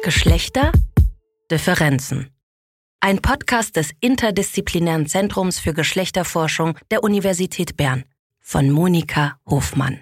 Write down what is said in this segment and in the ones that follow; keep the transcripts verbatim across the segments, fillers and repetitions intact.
Geschlechter, Differenzen. Ein Podcast des Interdisziplinären Zentrums für Geschlechterforschung der Universität Bern von Monika Hofmann.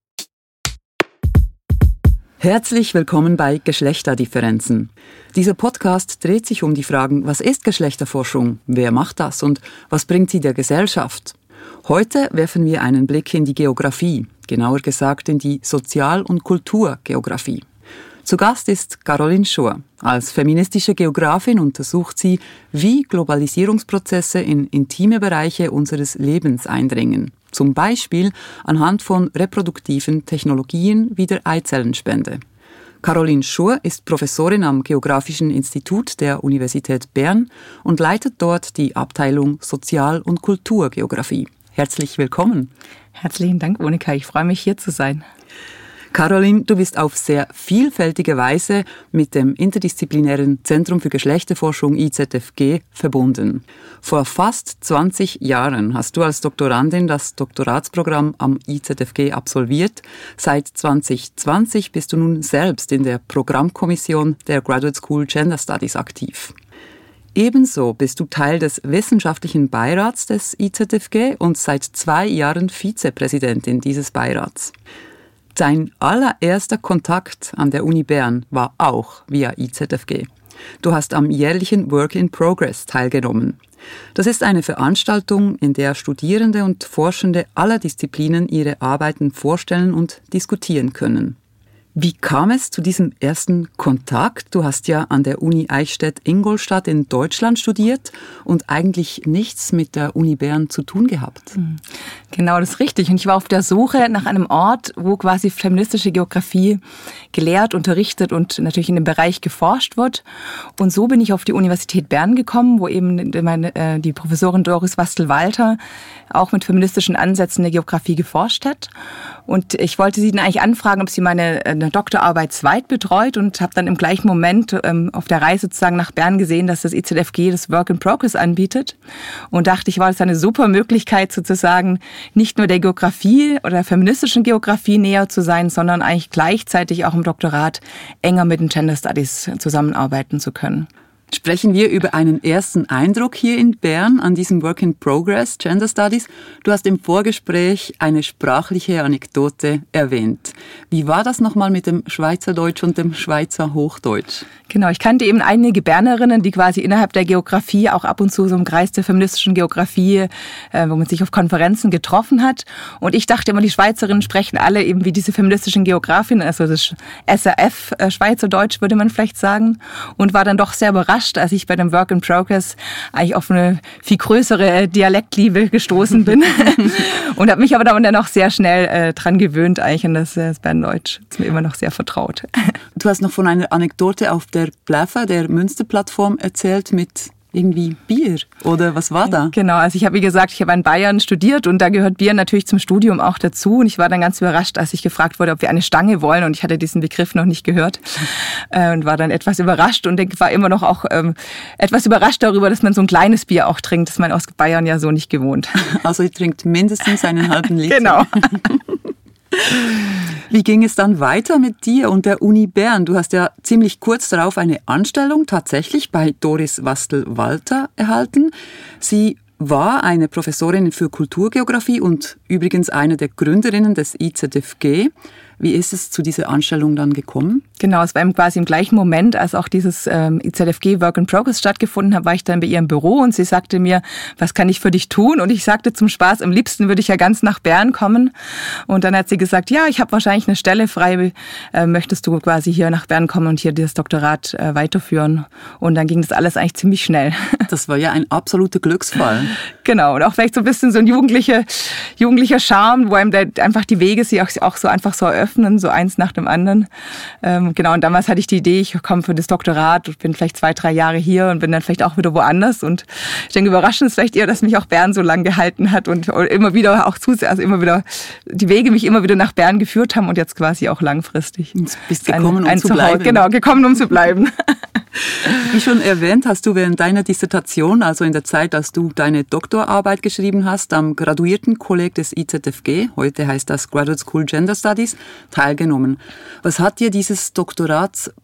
Herzlich willkommen bei Geschlechterdifferenzen. Dieser Podcast dreht sich um die Fragen, was ist Geschlechterforschung, wer macht das und was bringt sie der Gesellschaft? Heute werfen wir einen Blick in die Geografie, genauer gesagt in die Sozial- und Kulturgeografie. Zu Gast ist Caroline Schur. Als feministische Geografin untersucht sie, wie Globalisierungsprozesse in intime Bereiche unseres Lebens eindringen. Zum Beispiel anhand von reproduktiven Technologien wie der Eizellenspende. Caroline Schur ist Professorin am Geographischen Institut der Universität Bern und leitet dort die Abteilung Sozial- und Kulturgeografie. Herzlich willkommen. Herzlichen Dank, Monika. Ich freue mich, hier zu sein. Caroline, du bist auf sehr vielfältige Weise mit dem Interdisziplinären Zentrum für Geschlechterforschung I Z F G verbunden. Vor fast zwanzig Jahren hast du als Doktorandin das Doktoratsprogramm am I Z F G absolviert. Seit zwanzig zwanzig bist du nun selbst in der Programmkommission der Graduate School Gender Studies aktiv. Ebenso bist du Teil des wissenschaftlichen Beirats des I Z F G und seit zwei Jahren Vizepräsidentin dieses Beirats. Dein allererster Kontakt an der Uni Bern war auch via I Z F G. Du hast am jährlichen Work in Progress teilgenommen. Das ist eine Veranstaltung, in der Studierende und Forschende aller Disziplinen ihre Arbeiten vorstellen und diskutieren können. Wie kam es zu diesem ersten Kontakt? Du hast ja an der Uni Eichstätt-Ingolstadt in Deutschland studiert und eigentlich nichts mit der Uni Bern zu tun gehabt. Genau, das ist richtig. Und ich war auf der Suche nach einem Ort, wo quasi feministische Geografie gelehrt, unterrichtet und natürlich in dem Bereich geforscht wird. Und so bin ich auf die Universität Bern gekommen, wo eben meine, die Professorin Doris Wastel-Walter auch mit feministischen Ansätzen der Geografie geforscht hat. Und ich wollte sie dann eigentlich anfragen, ob sie meine eine Doktorarbeit zweit betreut und habe dann im gleichen Moment ähm, auf der Reise sozusagen nach Bern gesehen, dass das I Z F G das Work in Progress anbietet und dachte, ich war das eine super Möglichkeit sozusagen nicht nur der Geografie oder der feministischen Geografie näher zu sein, sondern eigentlich gleichzeitig auch im Doktorat enger mit den Gender Studies zusammenarbeiten zu können. Sprechen wir über einen ersten Eindruck hier in Bern an diesem Work in Progress, Gender Studies. Du hast im Vorgespräch eine sprachliche Anekdote erwähnt. Wie war das nochmal mit dem Schweizerdeutsch und dem Schweizer Hochdeutsch? Genau, ich kannte eben einige Bernerinnen, die quasi innerhalb der Geografie auch ab und zu so im Kreis der feministischen Geografie, äh, wo man sich auf Konferenzen getroffen hat. Und ich dachte immer, die Schweizerinnen sprechen alle eben wie diese feministischen Geografinnen, also das S R F, äh, Schweizerdeutsch würde man vielleicht sagen, und war dann doch sehr überrascht, als ich bei dem Work in Progress eigentlich auf eine viel größere Dialektliebe gestoßen bin und habe mich aber dann auch sehr schnell äh, dran gewöhnt, eigentlich an das, das Berndeutsch. Ist mir immer noch sehr vertraut. Du hast noch von einer Anekdote auf der Bläffer, der Münsterplattform, erzählt mit irgendwie Bier, oder was war da? Genau, also ich habe, wie gesagt, ich habe in Bayern studiert und da gehört Bier natürlich zum Studium auch dazu und ich war dann ganz überrascht, als ich gefragt wurde, ob wir eine Stange wollen und ich hatte diesen Begriff noch nicht gehört äh, und war dann etwas überrascht und war immer noch auch ähm, etwas überrascht darüber, dass man so ein kleines Bier auch trinkt, das ist man aus Bayern ja so nicht gewohnt. Also ihr trinkt mindestens einen halben Liter. Genau. Wie ging es dann weiter mit dir und der Uni Bern? Du hast ja ziemlich kurz darauf eine Anstellung tatsächlich bei Doris Wastel-Walter erhalten. Sie war eine Professorin für Kulturgeografie und übrigens eine der Gründerinnen des I Z F G. Wie ist es zu dieser Anstellung dann gekommen? Genau, es war quasi im gleichen Moment, als auch dieses ähm, I Z F G Work in Progress stattgefunden hat, war ich dann bei ihr im Büro und sie sagte mir, was kann ich für dich tun? Und ich sagte zum Spaß, am liebsten würde ich ja ganz nach Bern kommen. Und dann hat sie gesagt, ja, ich habe wahrscheinlich eine Stelle frei, äh, möchtest du quasi hier nach Bern kommen und hier dieses Doktorat äh, weiterführen? Und dann ging das alles eigentlich ziemlich schnell. Das war ja ein absoluter Glücksfall. Genau, und auch vielleicht so ein bisschen so ein jugendlicher, jugendlicher Charme, wo einem da einfach die Wege sich auch, auch so einfach so eröffnen, so eins nach dem anderen. Ähm, genau, und damals hatte ich die Idee, ich komme für das Doktorat und bin vielleicht zwei, drei Jahre hier und bin dann vielleicht auch wieder woanders. Und ich denke, überraschend ist vielleicht eher, dass mich auch Bern so lange gehalten hat und immer wieder auch zu, also immer wieder, die Wege mich immer wieder nach Bern geführt haben und jetzt quasi auch langfristig. Du bist gekommen, ein, ein um zu Zuhause, bleiben. Genau, gekommen, um zu bleiben. Wie schon erwähnt, hast du während deiner Dissertation, also in der Zeit, als du deine Doktorarbeit geschrieben hast, am Graduiertenkolleg des I Z F G, heute heißt das Graduate School Gender Studies, teilgenommen. Was hat dir dieses Doktoratsprogramm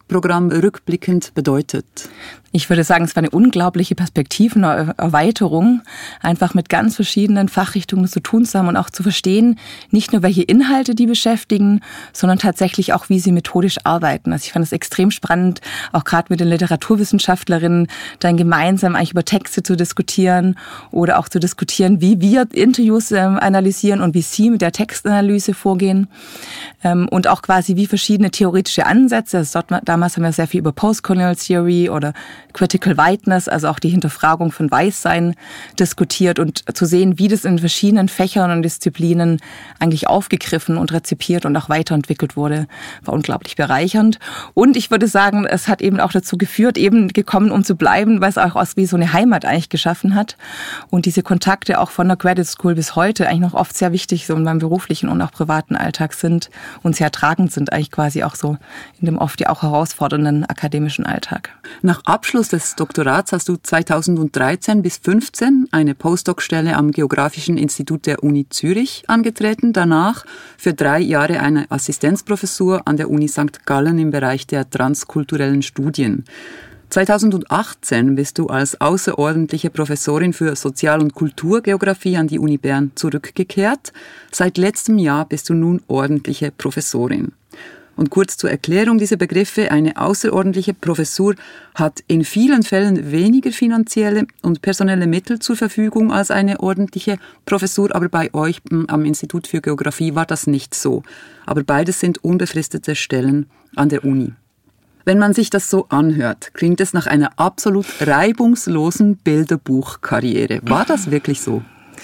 Programm rückblickend bedeutet? Ich würde sagen, es war eine unglaubliche Perspektivenerweiterung, einfach mit ganz verschiedenen Fachrichtungen zu tun zu haben und auch zu verstehen, nicht nur welche Inhalte die beschäftigen, sondern tatsächlich auch, wie sie methodisch arbeiten. Also ich fand es extrem spannend, auch gerade mit den Literaturwissenschaftlerinnen dann gemeinsam eigentlich über Texte zu diskutieren oder auch zu diskutieren, wie wir Interviews ähm, analysieren und wie sie mit der Textanalyse vorgehen. Ähm, und auch quasi wie verschiedene theoretische Ansätze. Also dort, damals haben wir sehr viel über Postcolonial Theory oder Critical Whiteness, also auch die Hinterfragung von Weißsein diskutiert und zu sehen, wie das in verschiedenen Fächern und Disziplinen eigentlich aufgegriffen und rezipiert und auch weiterentwickelt wurde, war unglaublich bereichernd. Und ich würde sagen, es hat eben auch dazu geführt, eben gekommen, um zu bleiben, weil es auch aus wie so eine Heimat eigentlich geschaffen hat. Und diese Kontakte auch von der Graduate School bis heute eigentlich noch oft sehr wichtig so in meinem beruflichen und auch privaten Alltag sind und sehr tragend sind eigentlich quasi auch so in dem oft ja auch herausfordernden akademischen Alltag. Nach Abschluss des Doktorats hast du zweitausenddreizehn bis fünfzehn eine Postdoc-Stelle am Geografischen Institut der Uni Zürich angetreten, danach für drei Jahre eine Assistenzprofessur an der Uni Sankt Gallen im Bereich der transkulturellen Studien. zweitausendachtzehn bist du als außerordentliche Professorin für Sozial- und Kulturgeografie an die Uni Bern zurückgekehrt. Seit letztem Jahr bist du nun ordentliche Professorin. Und kurz zur Erklärung dieser Begriffe: Eine außerordentliche Professur hat in vielen Fällen weniger finanzielle und personelle Mittel zur Verfügung als eine ordentliche Professur, aber bei euch am Institut für Geografie war das nicht so. Aber beides sind unbefristete Stellen an der Uni. Wenn man sich das so anhört, klingt es nach einer absolut reibungslosen Bilderbuchkarriere. War das wirklich so?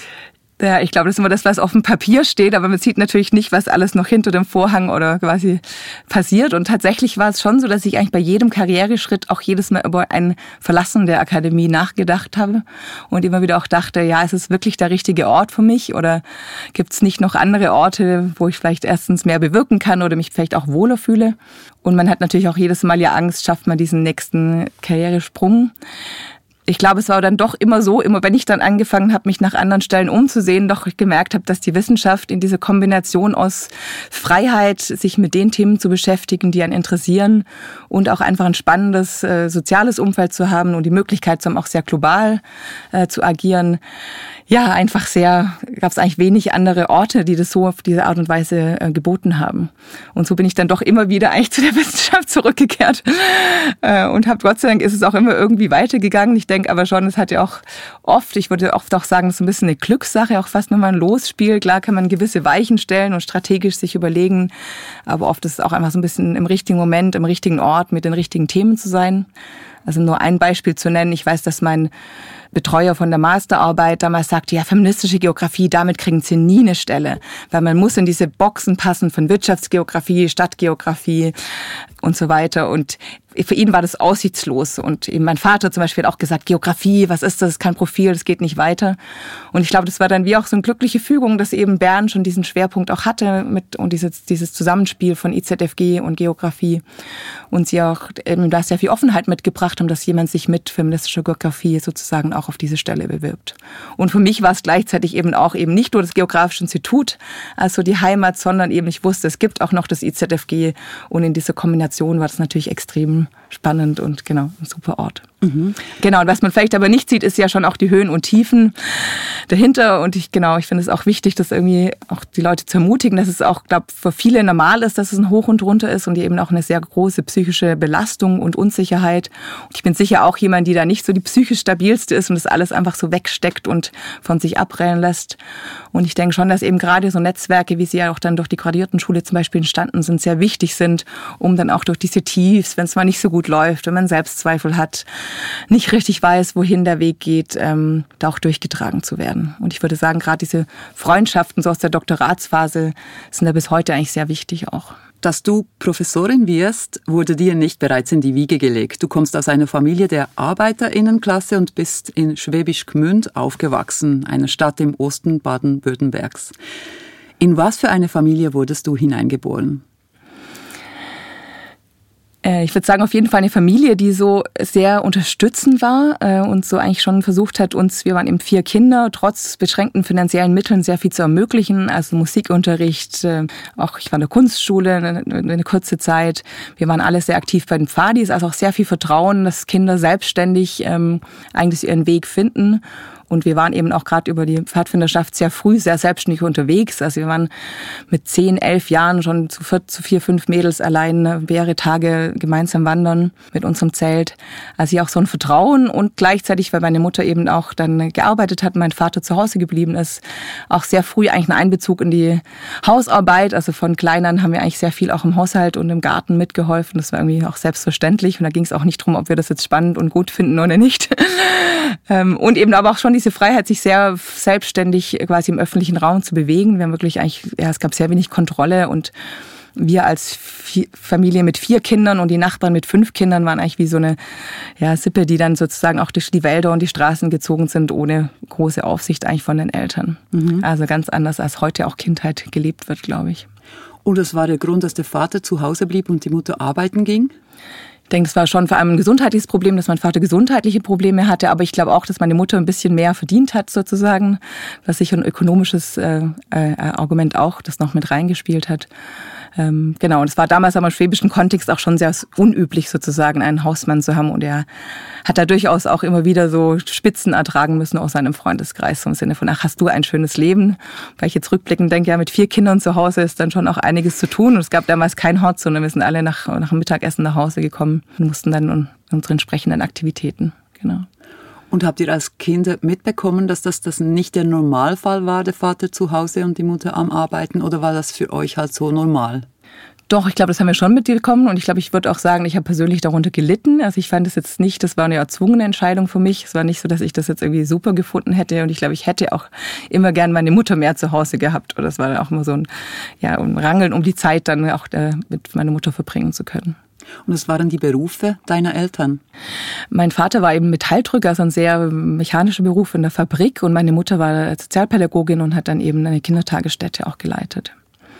Ja, ich glaube, das ist immer das, was auf dem Papier steht, aber man sieht natürlich nicht, was alles noch hinter dem Vorhang oder quasi passiert. Und tatsächlich war es schon so, dass ich eigentlich bei jedem Karriereschritt auch jedes Mal über ein Verlassen der Akademie nachgedacht habe und immer wieder auch dachte, ja, ist es wirklich der richtige Ort für mich oder gibt es nicht noch andere Orte, wo ich vielleicht erstens mehr bewirken kann oder mich vielleicht auch wohler fühle? Und man hat natürlich auch jedes Mal ja Angst, schafft man diesen nächsten Karrieresprung. Ich glaube, es war dann doch immer so, immer wenn ich dann angefangen habe, mich nach anderen Stellen umzusehen, doch gemerkt habe, dass die Wissenschaft in diese Kombination aus Freiheit, sich mit den Themen zu beschäftigen, die einen interessieren und auch einfach ein spannendes äh, soziales Umfeld zu haben und die Möglichkeit zu haben, auch sehr global äh, zu agieren. Ja, einfach sehr, gab es eigentlich wenig andere Orte, die das so auf diese Art und Weise äh, geboten haben. Und so bin ich dann doch immer wieder eigentlich zu der Wissenschaft zurückgekehrt äh, und habe Gott sei Dank ist es auch immer irgendwie weitergegangen. Ich denke aber schon, es hat ja auch oft, ich würde oft auch sagen, es ist ein bisschen eine Glückssache, auch fast wenn man losspielt. Klar kann man gewisse Weichen stellen und strategisch sich überlegen, aber oft ist es auch einfach so ein bisschen im richtigen Moment, im richtigen Ort mit den richtigen Themen zu sein. Also nur ein Beispiel zu nennen. Ich weiß, dass mein Betreuer von der Masterarbeit damals sagte, ja, feministische Geografie, damit kriegen Sie nie eine Stelle, weil man muss in diese Boxen passen von Wirtschaftsgeografie, Stadtgeografie und so weiter. Und für ihn war das aussichtslos. Und eben mein Vater zum Beispiel hat auch gesagt, Geografie, was ist das? Kein Profil, das geht nicht weiter. Und ich glaube, das war dann wie auch so eine glückliche Fügung, dass eben Bern schon diesen Schwerpunkt auch hatte mit und dieses, dieses Zusammenspiel von I Z F G und Geografie. Und sie auch eben da sehr viel Offenheit mitgebracht haben, dass jemand sich mit feministischer Geografie sozusagen auch auf diese Stelle bewirbt. Und für mich war es gleichzeitig eben auch eben nicht nur das Geografische Institut, also die Heimat, sondern eben ich wusste, es gibt auch noch das I Z F G und in dieser Kombination war das natürlich extrem spannend und genau, ein super Ort. Mhm. Genau, und was man vielleicht aber nicht sieht, ist ja schon auch die Höhen und Tiefen dahinter und ich genau, ich finde es auch wichtig, dass irgendwie auch die Leute zu ermutigen, dass es auch, glaube für viele normal ist, dass es ein Hoch und Runter ist und eben auch eine sehr große psychische Belastung und Unsicherheit. Und ich bin sicher auch jemand, die da nicht so die psychisch stabilste ist und das alles einfach so wegsteckt und von sich abprallen lässt. Und ich denke schon, dass eben gerade so Netzwerke, wie sie ja auch dann durch die Graduiertenschule zum Beispiel entstanden sind, sehr wichtig sind, um dann auch durch diese Tiefs, wenn es mal nicht so gut läuft, wenn man Selbstzweifel hat, nicht richtig weiß, wohin der Weg geht, ähm, da auch durchgetragen zu werden. Und ich würde sagen, gerade diese Freundschaften so aus der Doktoratsphase sind da bis heute eigentlich sehr wichtig auch. Dass du Professorin wirst, wurde dir nicht bereits in die Wiege gelegt. Du kommst aus einer Familie der ArbeiterInnenklasse und bist in Schwäbisch Gmünd aufgewachsen, einer Stadt im Osten Baden-Württembergs. In was für eine Familie wurdest du hineingeboren? Ich würde sagen, auf jeden Fall eine Familie, die so sehr unterstützend war äh, und so eigentlich schon versucht hat, uns, wir waren eben vier Kinder, trotz beschränkten finanziellen Mitteln sehr viel zu ermöglichen. Also Musikunterricht, äh, auch ich war in der Kunstschule eine, eine kurze Zeit. Wir waren alle sehr aktiv bei den Pfadis, also auch sehr viel Vertrauen, dass Kinder selbstständig ähm, eigentlich ihren Weg finden. Und wir waren eben auch gerade über die Pfadfinderschaft sehr früh, sehr selbstständig unterwegs. Also wir waren mit zehn, elf Jahren schon zu vier, zu vier, fünf Mädels allein mehrere Tage gemeinsam wandern mit unserem Zelt. Also auch so ein Vertrauen und gleichzeitig, weil meine Mutter eben auch dann gearbeitet hat, mein Vater zu Hause geblieben ist, auch sehr früh eigentlich einen Einbezug in die Hausarbeit. Also von klein an haben wir eigentlich sehr viel auch im Haushalt und im Garten mitgeholfen. Das war irgendwie auch selbstverständlich und da ging es auch nicht darum, ob wir das jetzt spannend und gut finden oder nicht. Und eben aber auch schon diese Freiheit, sich sehr selbstständig quasi im öffentlichen Raum zu bewegen. Wir haben wirklich eigentlich, ja, es gab sehr wenig Kontrolle und wir als Familie mit vier Kindern und die Nachbarn mit fünf Kindern waren eigentlich wie so eine ja, Sippe, die dann sozusagen auch durch die Wälder und die Straßen gezogen sind, ohne große Aufsicht eigentlich von den Eltern. Mhm. Also ganz anders, als heute auch Kindheit gelebt wird, glaube ich. Und das war der Grund, dass der Vater zu Hause blieb und die Mutter arbeiten ging? Ich denke, es war schon vor allem ein gesundheitliches Problem, dass mein Vater gesundheitliche Probleme hatte. Aber ich glaube auch, dass meine Mutter ein bisschen mehr verdient hat sozusagen. Was sicher ein ökonomisches äh, äh, Argument auch, das noch mit reingespielt hat. Ähm, genau, und es war damals aber im schwäbischen Kontext auch schon sehr unüblich sozusagen, einen Hausmann zu haben. Und er hat da durchaus auch immer wieder so Spitzen ertragen müssen aus seinem Freundeskreis. So im Sinne von, ach, hast du ein schönes Leben? Weil ich jetzt rückblickend denke, ja, mit vier Kindern zu Hause ist dann schon auch einiges zu tun. Und es gab damals kein Hort, sondern wir sind alle nach, nach dem Mittagessen nach Hause gekommen und mussten dann unsere entsprechenden Aktivitäten, genau. Und habt ihr als Kinder mitbekommen, dass das, das nicht der Normalfall war, der Vater zu Hause und die Mutter am Arbeiten? Oder war das für euch halt so normal? Doch, ich glaube, das haben wir schon mitbekommen und ich glaube, ich würde auch sagen, ich habe persönlich darunter gelitten. Also ich fand es jetzt nicht, das war eine erzwungene Entscheidung für mich. Es war nicht so, dass ich das jetzt irgendwie super gefunden hätte und ich glaube, ich hätte auch immer gern meine Mutter mehr zu Hause gehabt. Oder es war auch immer so ein, ja, ein Rangeln um die Zeit, dann auch mit meiner Mutter verbringen zu können. Und was waren die Berufe deiner Eltern? Mein Vater war eben Metalldrücker, also ein sehr mechanischer Beruf in der Fabrik. Und meine Mutter war Sozialpädagogin und hat dann eben eine Kindertagesstätte auch geleitet.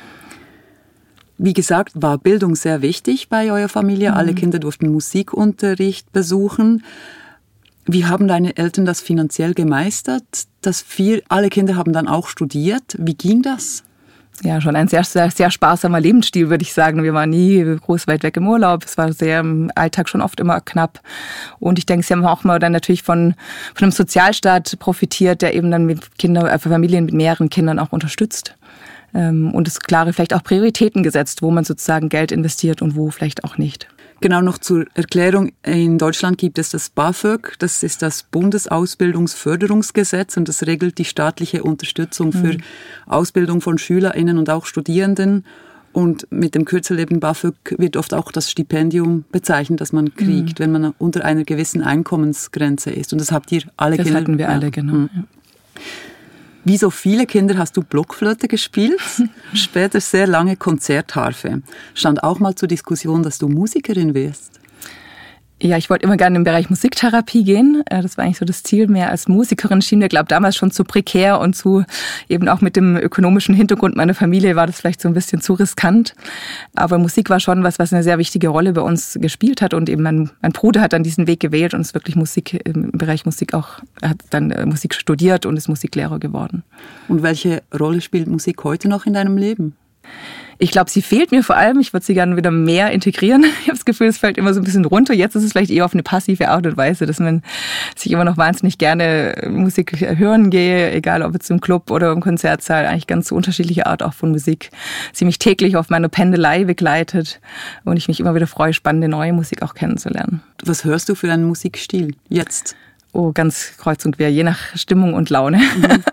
Wie gesagt, war Bildung sehr wichtig bei eurer Familie. Mhm. Alle Kinder durften Musikunterricht besuchen. Wie haben deine Eltern das finanziell gemeistert? Das vier, alle Kinder haben dann auch studiert. Wie ging das? Ja, schon ein sehr, sehr, sehr sparsamer Lebensstil, würde ich sagen. Wir waren nie groß weit weg im Urlaub. Es war sehr im Alltag schon oft immer knapp. Und ich denke, sie haben auch mal dann natürlich von, von einem Sozialstaat profitiert, der eben dann mit Kindern, äh, Familien mit mehreren Kindern auch unterstützt. Ähm, und es klare vielleicht auch Prioritäten gesetzt, wo man sozusagen Geld investiert und wo vielleicht auch nicht. Genau, noch zur Erklärung. In Deutschland gibt es das BAföG, das ist das Bundesausbildungsförderungsgesetz und das regelt die staatliche Unterstützung für mhm. Ausbildung von SchülerInnen und auch Studierenden. Und mit dem Kürzel eben BAföG wird oft auch das Stipendium bezeichnet, das man kriegt, mhm. wenn man unter einer gewissen Einkommensgrenze ist. Und das habt ihr alle Das Kinder. hatten wir alle, genau. Mhm. Ja. Wie so viele Kinder hast du Blockflöte gespielt, später sehr lange Konzertharfe. Stand auch mal zur Diskussion, dass du Musikerin wirst? Ja, ich wollte immer gerne im Bereich Musiktherapie gehen. Das war eigentlich so das Ziel. Mehr als Musikerin schien mir, glaube ich, damals schon zu prekär und zu, eben auch mit dem ökonomischen Hintergrund meiner Familie war das vielleicht so ein bisschen zu riskant. Aber Musik war schon was, was eine sehr wichtige Rolle bei uns gespielt hat und eben mein, mein Bruder hat dann diesen Weg gewählt und ist wirklich Musik, im Bereich Musik auch, er hat dann Musik studiert und ist Musiklehrer geworden. Und welche Rolle spielt Musik heute noch in deinem Leben? Ich glaube, sie fehlt mir vor allem. Ich würde sie gerne wieder mehr integrieren. Ich habe das Gefühl, es fällt immer so ein bisschen runter. Jetzt ist es vielleicht eher auf eine passive Art und Weise, dass man sich immer noch wahnsinnig gerne Musik hören gehe, egal ob jetzt im Club oder im Konzertsaal. Eigentlich ganz so unterschiedliche Art auch von Musik. Sie mich täglich auf meiner Pendelei begleitet und ich mich immer wieder freue, spannende neue Musik auch kennenzulernen. Was hörst du für einen Musikstil jetzt? Oh, ganz kreuz und quer, je nach Stimmung und Laune. Mhm.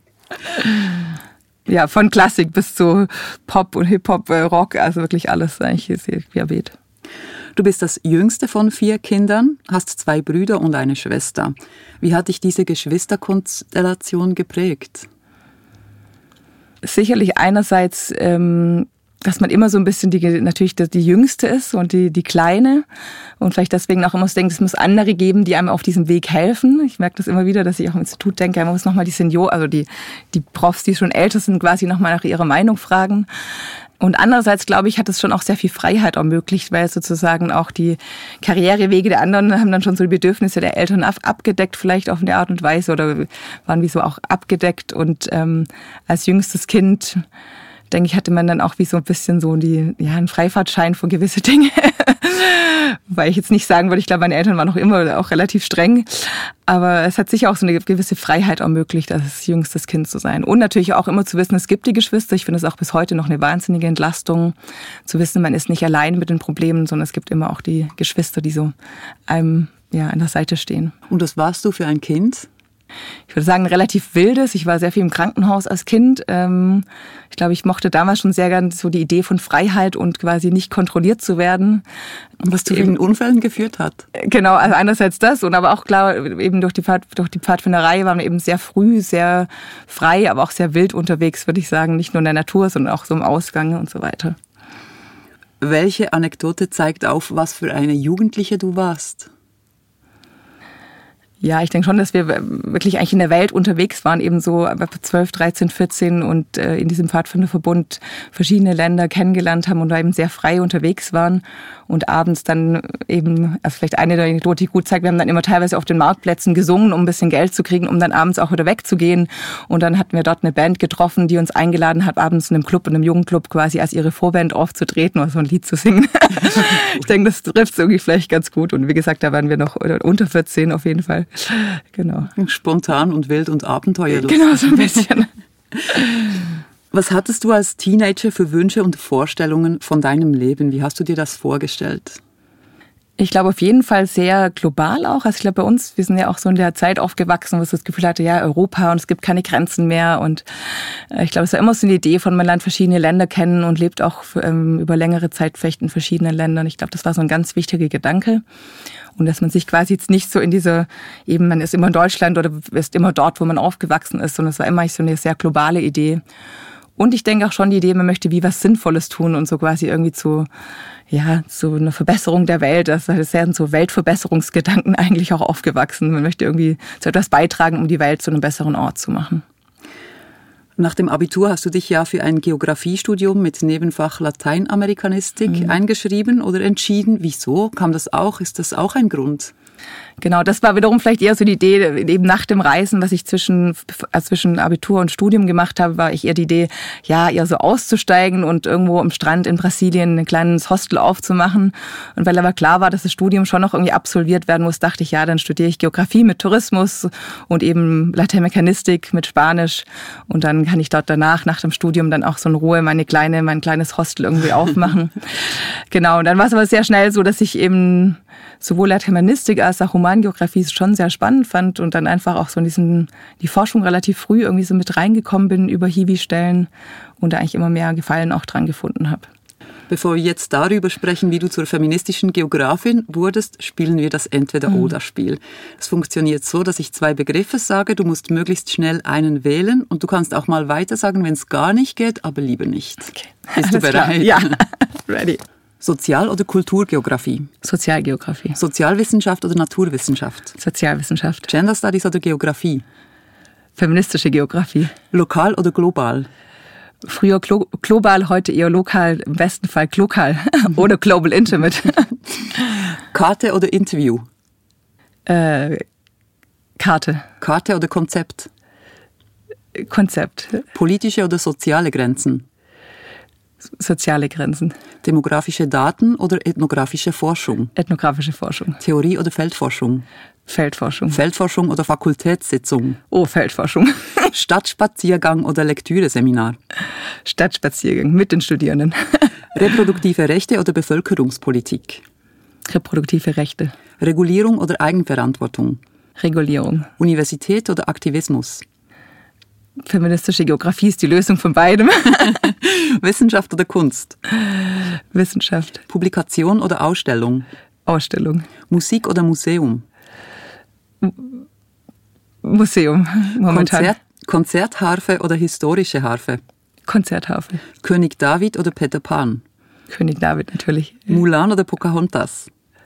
Ja, von Klassik bis zu Pop und Hip-Hop, Rock, also wirklich alles eigentlich querbeet. Du bist das jüngste von vier Kindern, hast zwei Brüder und eine Schwester. Wie hat dich diese Geschwisterkonstellation geprägt? Sicherlich einerseits, ähm, dass man immer so ein bisschen die, natürlich die, die Jüngste ist und die, die Kleine und vielleicht deswegen auch immer so denkt, es muss andere geben, die einem auf diesem Weg helfen. Ich merke das immer wieder, dass ich auch im Institut denke, man muss nochmal die Senior, also die, die Profs, die schon älter sind, quasi nochmal nach ihrer Meinung fragen. Und andererseits, glaube ich, hat es schon auch sehr viel Freiheit ermöglicht, weil sozusagen auch die Karrierewege der anderen haben dann schon so die Bedürfnisse der Eltern abgedeckt, vielleicht auf eine Art und Weise, oder waren wie so auch abgedeckt. Und ähm, als jüngstes Kind, denke ich, hatte man dann auch wie so ein bisschen so die, ja, einen Freifahrtschein für gewisse Dinge. Weil ich jetzt nicht sagen würde, ich glaube, meine Eltern waren noch immer auch relativ streng. Aber es hat sicher auch so eine gewisse Freiheit ermöglicht, als jüngstes Kind zu sein. Und natürlich auch immer zu wissen, es gibt die Geschwister. Ich finde es auch bis heute noch eine wahnsinnige Entlastung, zu wissen, man ist nicht allein mit den Problemen, sondern es gibt immer auch die Geschwister, die so einem ja, an der Seite stehen. Und was warst du für ein Kind? Ich würde sagen, relativ wildes. Ich war sehr viel im Krankenhaus als Kind. Ich glaube, ich mochte damals schon sehr gern so die Idee von Freiheit und quasi nicht kontrolliert zu werden. Was zu vielen Unfällen geführt hat. Genau, also einerseits das und aber auch klar, eben durch die, Pfad, durch die Pfadfinderei waren wir eben sehr früh, sehr frei, aber auch sehr wild unterwegs, würde ich sagen. Nicht nur in der Natur, sondern auch so im Ausgang und so weiter. Welche Anekdote zeigt auf, was für eine Jugendliche du warst? Ja, ich denke schon, dass wir wirklich eigentlich in der Welt unterwegs waren, eben so zwölf, dreizehn, vierzehn und in diesem Pfadfinderverbund verschiedene Länder kennengelernt haben und da eben sehr frei unterwegs waren und abends dann eben, also vielleicht eine der Anekdote, die gut zeigt, wir haben dann immer teilweise auf den Marktplätzen gesungen, um ein bisschen Geld zu kriegen, um dann abends auch wieder wegzugehen, und dann hatten wir dort eine Band getroffen, die uns eingeladen hat, abends in einem Club, in einem Jugendclub quasi als ihre Vorband aufzutreten oder so ein Lied zu singen. Ich denke, das trifft es irgendwie vielleicht ganz gut, und wie gesagt, da waren wir noch unter vierzehn auf jeden Fall. Genau. Spontan und wild und abenteuerlos. Genau, so ein bisschen. Was hattest du als Teenager für Wünsche und Vorstellungen von deinem Leben? Wie hast du dir das vorgestellt? Ich glaube auf jeden Fall sehr global auch. Also ich glaube bei uns, wir sind ja auch so in der Zeit aufgewachsen, wo es das Gefühl hatte, ja, Europa und es gibt keine Grenzen mehr. Und ich glaube, es war immer so eine Idee von, man lernt verschiedene Länder kennen und lebt auch ähm, über längere Zeit vielleicht in verschiedenen Ländern. Ich glaube, das war so ein ganz wichtiger Gedanke. Und dass man sich quasi jetzt nicht so in dieser, eben man ist immer in Deutschland oder ist immer dort, wo man aufgewachsen ist, sondern es war immer so eine sehr globale Idee. Und ich denke auch schon die Idee, man möchte wie was Sinnvolles tun und so quasi irgendwie zu, ja, zu einer Verbesserung der Welt. Das sind so Weltverbesserungsgedanken eigentlich auch aufgewachsen. Man möchte irgendwie zu etwas beitragen, um die Welt zu einem besseren Ort zu machen. Nach dem Abitur hast du dich ja für ein Geografiestudium mit Nebenfach Lateinamerikanistik mhm. eingeschrieben oder entschieden. Wieso? Kam das auch? Ist das auch ein Grund? Genau, das war wiederum vielleicht eher so die Idee, eben nach dem Reisen, was ich zwischen, also zwischen Abitur und Studium gemacht habe, war ich eher die Idee, ja, eher so auszusteigen und irgendwo am Strand in Brasilien ein kleines Hostel aufzumachen. Und weil aber klar war, dass das Studium schon noch irgendwie absolviert werden muss, dachte ich, ja, dann studiere ich Geografie mit Tourismus und eben Lateinamerikanistik mit Spanisch. Und dann kann ich dort danach, nach dem Studium, dann auch so in Ruhe meine kleine, mein kleines Hostel irgendwie aufmachen. Genau, und dann war es aber sehr schnell so, dass ich eben sowohl Lateinamerikanistik als auch Humangeografie schon sehr spannend fand und dann einfach auch so in diesen, die Forschung relativ früh irgendwie so mit reingekommen bin über Hiwi-Stellen und da eigentlich immer mehr Gefallen auch dran gefunden habe. Bevor wir jetzt darüber sprechen, wie du zur feministischen Geografin wurdest, spielen wir das Entweder-Oder-Spiel. Es funktioniert so, dass ich zwei Begriffe sage, du musst möglichst schnell einen wählen und du kannst auch mal weiter sagen, wenn es gar nicht geht, aber lieber nicht. Okay. Bist du bereit? Ja, ready. Sozial- oder Kulturgeografie? Sozialgeografie. Sozialwissenschaft oder Naturwissenschaft? Sozialwissenschaft. Gender Studies oder Geografie? Feministische Geografie. Lokal oder global? Früher glo- global, heute eher lokal, im besten Fall lokal oder Global Intimate. Karte oder Interview? Äh, Karte. Karte oder Konzept? Konzept. Politische oder soziale Grenzen? Soziale Grenzen. Demografische Daten oder ethnografische Forschung? Ethnografische Forschung. Theorie oder Feldforschung? Feldforschung. Feldforschung oder Fakultätssitzung? Oh, Feldforschung. Stadtspaziergang oder Lektüreseminar? Stadtspaziergang mit den Studierenden. Reproduktive Rechte oder Bevölkerungspolitik? Reproduktive Rechte. Regulierung oder Eigenverantwortung? Regulierung. Universität oder Aktivismus? Feministische Geografie ist die Lösung von beidem. Wissenschaft oder Kunst? Wissenschaft. Publikation oder Ausstellung? Ausstellung. Musik oder Museum? Museum, momentan. Konzert, Konzertharfe oder historische Harfe? Konzertharfe. König David oder Peter Pan? König David natürlich. Mulan oder Pocahontas?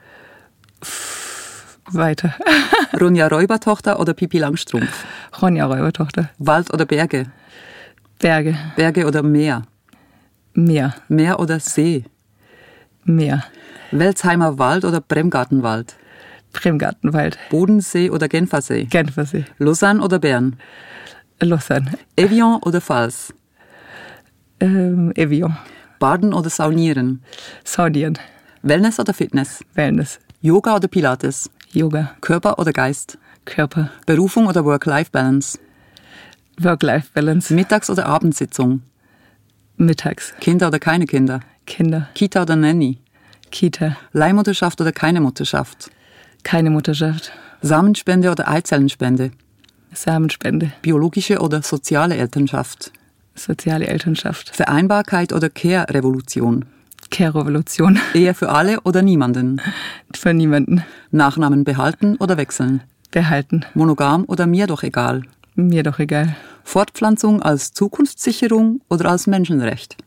Weiter. Ronja Räubertochter oder Pippi Langstrumpf? Ronja Räubertochter. Wald oder Berge? Berge. Berge oder Meer? Meer. Meer oder See? Meer. Welsheimer Wald oder Bremgartenwald? Bremgartenwald. Bodensee oder Genfersee? Genfersee. Lausanne oder Bern? Lausanne. Evian oder Pfalz? Ähm, Evian. Baden oder Saunieren? Saunieren. Wellness oder Fitness? Wellness. Yoga oder Pilates? Yoga. Körper oder Geist? Körper. Berufung oder Work-Life-Balance? Work-Life-Balance. Mittags- oder Abendsitzung? Mittags. Kinder oder keine Kinder? Kinder. Kita oder Nanny? Kita. Leihmutterschaft oder keine Mutterschaft? Keine Mutterschaft. Samenspende oder Eizellenspende? Samenspende. Biologische oder soziale Elternschaft? Soziale Elternschaft. Vereinbarkeit oder Care-Revolution? Care-Revolution. Ehe für alle oder niemanden? Für niemanden. Nachnamen behalten oder wechseln? Behalten. Monogam oder mir doch egal? Mir doch egal. Fortpflanzung als Zukunftssicherung oder als Menschenrecht?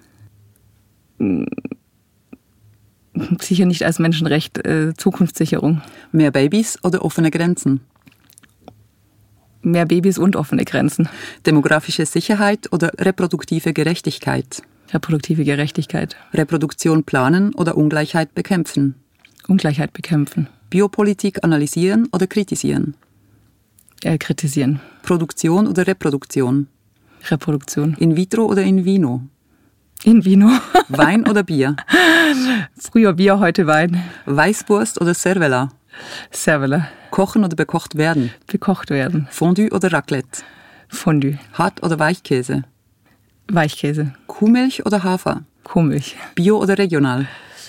Sicher nicht als Menschenrecht, äh, Zukunftssicherung. Mehr Babys oder offene Grenzen? Mehr Babys und offene Grenzen. Demografische Sicherheit oder reproduktive Gerechtigkeit? Reproduktive Gerechtigkeit. Reproduktion planen oder Ungleichheit bekämpfen? Ungleichheit bekämpfen. Biopolitik analysieren oder kritisieren? Äh, kritisieren. Produktion oder Reproduktion? Reproduktion. In vitro oder in vino? In vino. Wein oder Bier? Früher Bier, heute Wein. Weißwurst oder Cervela? Cervela. Kochen oder bekocht werden? Bekocht werden. Fondue oder Raclette? Fondue. Hart- oder Weichkäse? Weichkäse. Kuhmilch oder Hafer? Kuhmilch. Bio oder regional?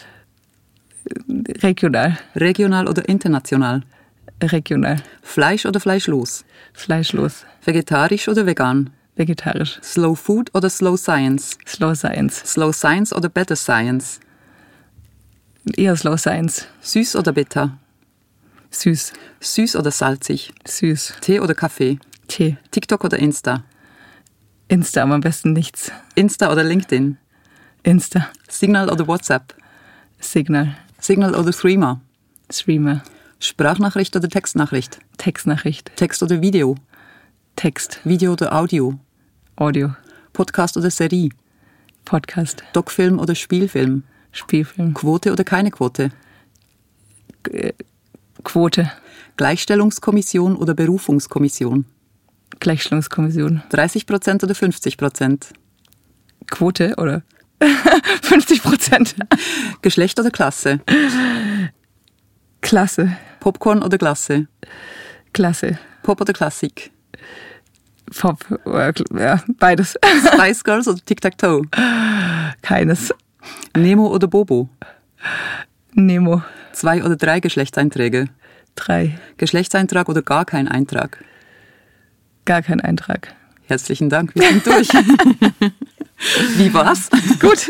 Regional. Regional oder international? Regional. Fleisch oder fleischlos? Fleischlos. Vegetarisch oder vegan? Vegetarisch. Slow Food oder Slow Science? Slow Science. Slow Science oder Better Science? Eher Slow Science. Süß oder bitter? Süß. Süß oder salzig? Süß. Tee oder Kaffee? Tee. TikTok oder Insta? Insta, aber am besten nichts. Insta oder LinkedIn? Insta. Signal oder WhatsApp? Signal. Signal oder Threema? Streamer. Sprachnachricht oder Textnachricht? Textnachricht. Text oder Video? Text. Video oder Audio? Audio. Podcast oder Serie? Podcast. Doc-Film oder Spielfilm? Spielfilm. Quote oder keine Quote? G- Quote. Gleichstellungskommission oder Berufungskommission? Gleichstellungskommission. dreißig Prozent oder fünfzig Prozent? Quote oder fünfzig Prozent. Geschlecht oder Klasse? Klasse. Popcorn oder Glasse? Klasse. Pop oder Klassik? Pop. Ja, beides. Spice Girls oder Tic-Tac-Toe? Keines. Nemo oder Bobo? Nemo. Zwei oder drei Geschlechtseinträge? Drei. Geschlechtseintrag oder gar kein Eintrag? Gar kein Eintrag. Herzlichen Dank, wir sind durch. Wie war's? Gut.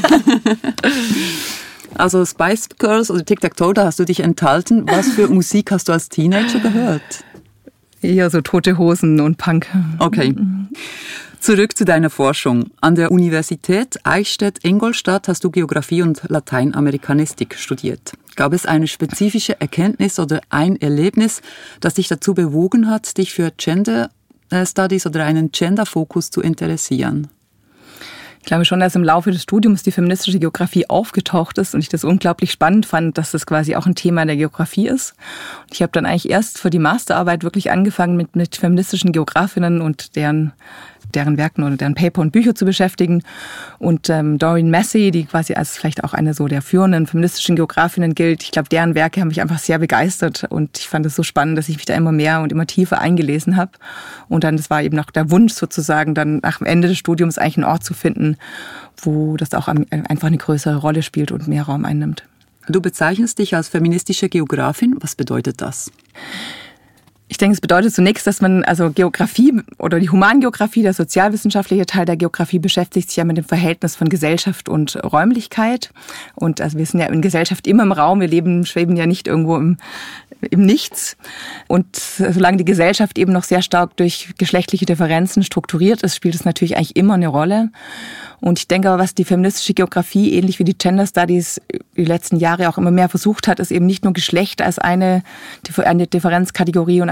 Also Spice Girls oder Tic-Tac-Toe, da hast du dich enthalten. Was für Musik hast du als Teenager gehört? Eher so Tote Hosen und Punk. Okay. Zurück zu deiner Forschung. An der Universität Eichstätt-Ingolstadt hast du Geografie und Lateinamerikanistik studiert. Gab es eine spezifische Erkenntnis oder ein Erlebnis, das dich dazu bewogen hat, dich für Gender Studies oder einen Gender-Fokus zu interessieren? Ich glaube schon, dass im Laufe des Studiums die feministische Geografie aufgetaucht ist und ich das unglaublich spannend fand, dass das quasi auch ein Thema der Geografie ist. Und ich habe dann eigentlich erst für die Masterarbeit wirklich angefangen, mit, mit feministischen Geografinnen und deren deren Werken oder deren Paper und Bücher zu beschäftigen. Und ähm, Doreen Massey, die quasi als vielleicht auch eine so der führenden feministischen Geografinnen gilt, ich glaube, deren Werke haben mich einfach sehr begeistert und ich fand es so spannend, dass ich mich da immer mehr und immer tiefer eingelesen habe. Und dann, das war eben noch der Wunsch sozusagen, dann nach dem Ende des Studiums eigentlich einen Ort zu finden, wo das auch einfach eine größere Rolle spielt und mehr Raum einnimmt. Du bezeichnest dich als feministische Geografin. Was bedeutet das? Ich denke, es bedeutet zunächst, dass man, also Geografie oder die Humangeografie, der sozialwissenschaftliche Teil der Geografie beschäftigt sich ja mit dem Verhältnis von Gesellschaft und Räumlichkeit. Und also wir sind ja in Gesellschaft immer im Raum, wir leben, schweben ja nicht irgendwo im, im Nichts. Und solange die Gesellschaft eben noch sehr stark durch geschlechtliche Differenzen strukturiert ist, spielt es natürlich eigentlich immer eine Rolle. Und ich denke aber, was die feministische Geografie, ähnlich wie die Gender Studies die letzten Jahre auch immer mehr versucht hat, ist eben nicht nur Geschlecht als eine, eine Differenzkategorie und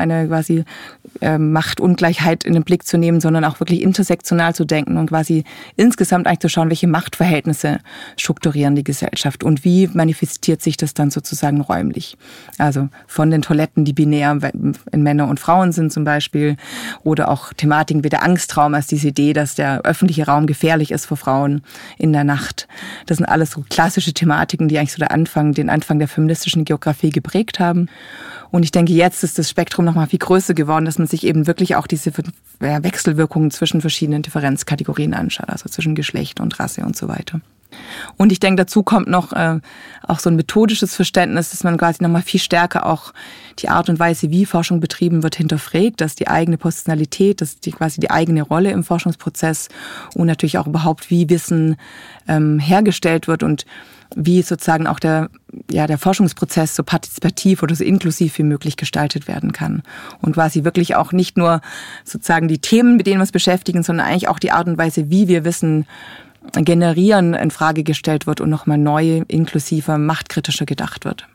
eine quasi äh, Machtungleichheit in den Blick zu nehmen, sondern auch wirklich intersektional zu denken und quasi insgesamt eigentlich zu schauen, welche Machtverhältnisse strukturieren die Gesellschaft und wie manifestiert sich das dann sozusagen räumlich. Also von den Toiletten, die binär in Männer und Frauen sind zum Beispiel, oder auch Thematiken wie der Angstraum als diese Idee, dass der öffentliche Raum gefährlich ist für Frauen in der Nacht. Das sind alles so klassische Thematiken, die eigentlich so der Anfang, den Anfang der feministischen Geografie geprägt haben. Und ich denke, jetzt ist das Spektrum noch mal viel größer geworden, dass man sich eben wirklich auch diese Wechselwirkungen zwischen verschiedenen Differenzkategorien anschaut, also zwischen Geschlecht und Rasse und so weiter. Und ich denke, dazu kommt noch äh, auch so ein methodisches Verständnis, dass man quasi noch mal viel stärker auch die Art und Weise, wie Forschung betrieben wird, hinterfragt, dass die eigene Positionalität, dass die quasi die eigene Rolle im Forschungsprozess und natürlich auch überhaupt, wie Wissen ähm, hergestellt wird und wie sozusagen auch der, ja, der Forschungsprozess so partizipativ oder so inklusiv wie möglich gestaltet werden kann. Und quasi wirklich auch nicht nur sozusagen die Themen, mit denen wir uns beschäftigen, sondern eigentlich auch die Art und Weise, wie wir Wissen generieren, in Frage gestellt wird und nochmal neu, inklusiver, machtkritischer gedacht wird.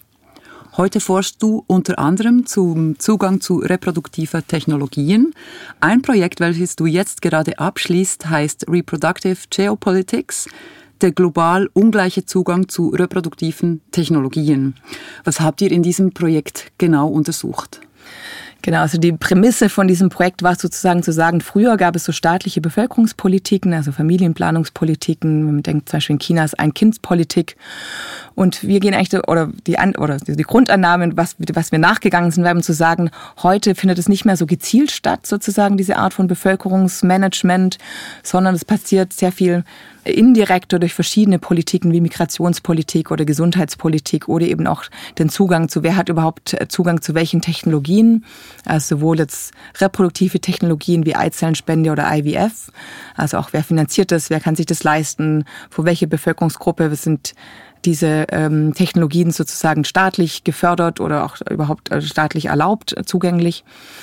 Heute forschst du unter anderem zum Zugang zu reproduktiver Technologien. Ein Projekt, welches du jetzt gerade abschließt, heißt Reproductive Geopolitics, der global ungleiche Zugang zu reproduktiven Technologien. Was habt ihr in diesem Projekt genau untersucht? Genau, also die Prämisse von diesem Projekt war sozusagen zu sagen, früher gab es so staatliche Bevölkerungspolitiken, also Familienplanungspolitiken, man denkt zum Beispiel in China ist Ein-Kind-Politik. Und wir gehen eigentlich, oder die, oder die Grundannahmen, was, was wir nachgegangen sind, werden zu sagen, heute findet es nicht mehr so gezielt statt, sozusagen diese Art von Bevölkerungsmanagement, sondern es passiert sehr viel indirekt durch verschiedene Politiken wie Migrationspolitik oder Gesundheitspolitik oder eben auch den Zugang zu, wer hat überhaupt Zugang zu welchen Technologien, also sowohl jetzt reproduktive Technologien wie Eizellenspende oder I V F, also auch wer finanziert das, wer kann sich das leisten, für welche Bevölkerungsgruppe sind diese ähm, Technologien sozusagen staatlich gefördert oder auch überhaupt staatlich erlaubt, zugänglich.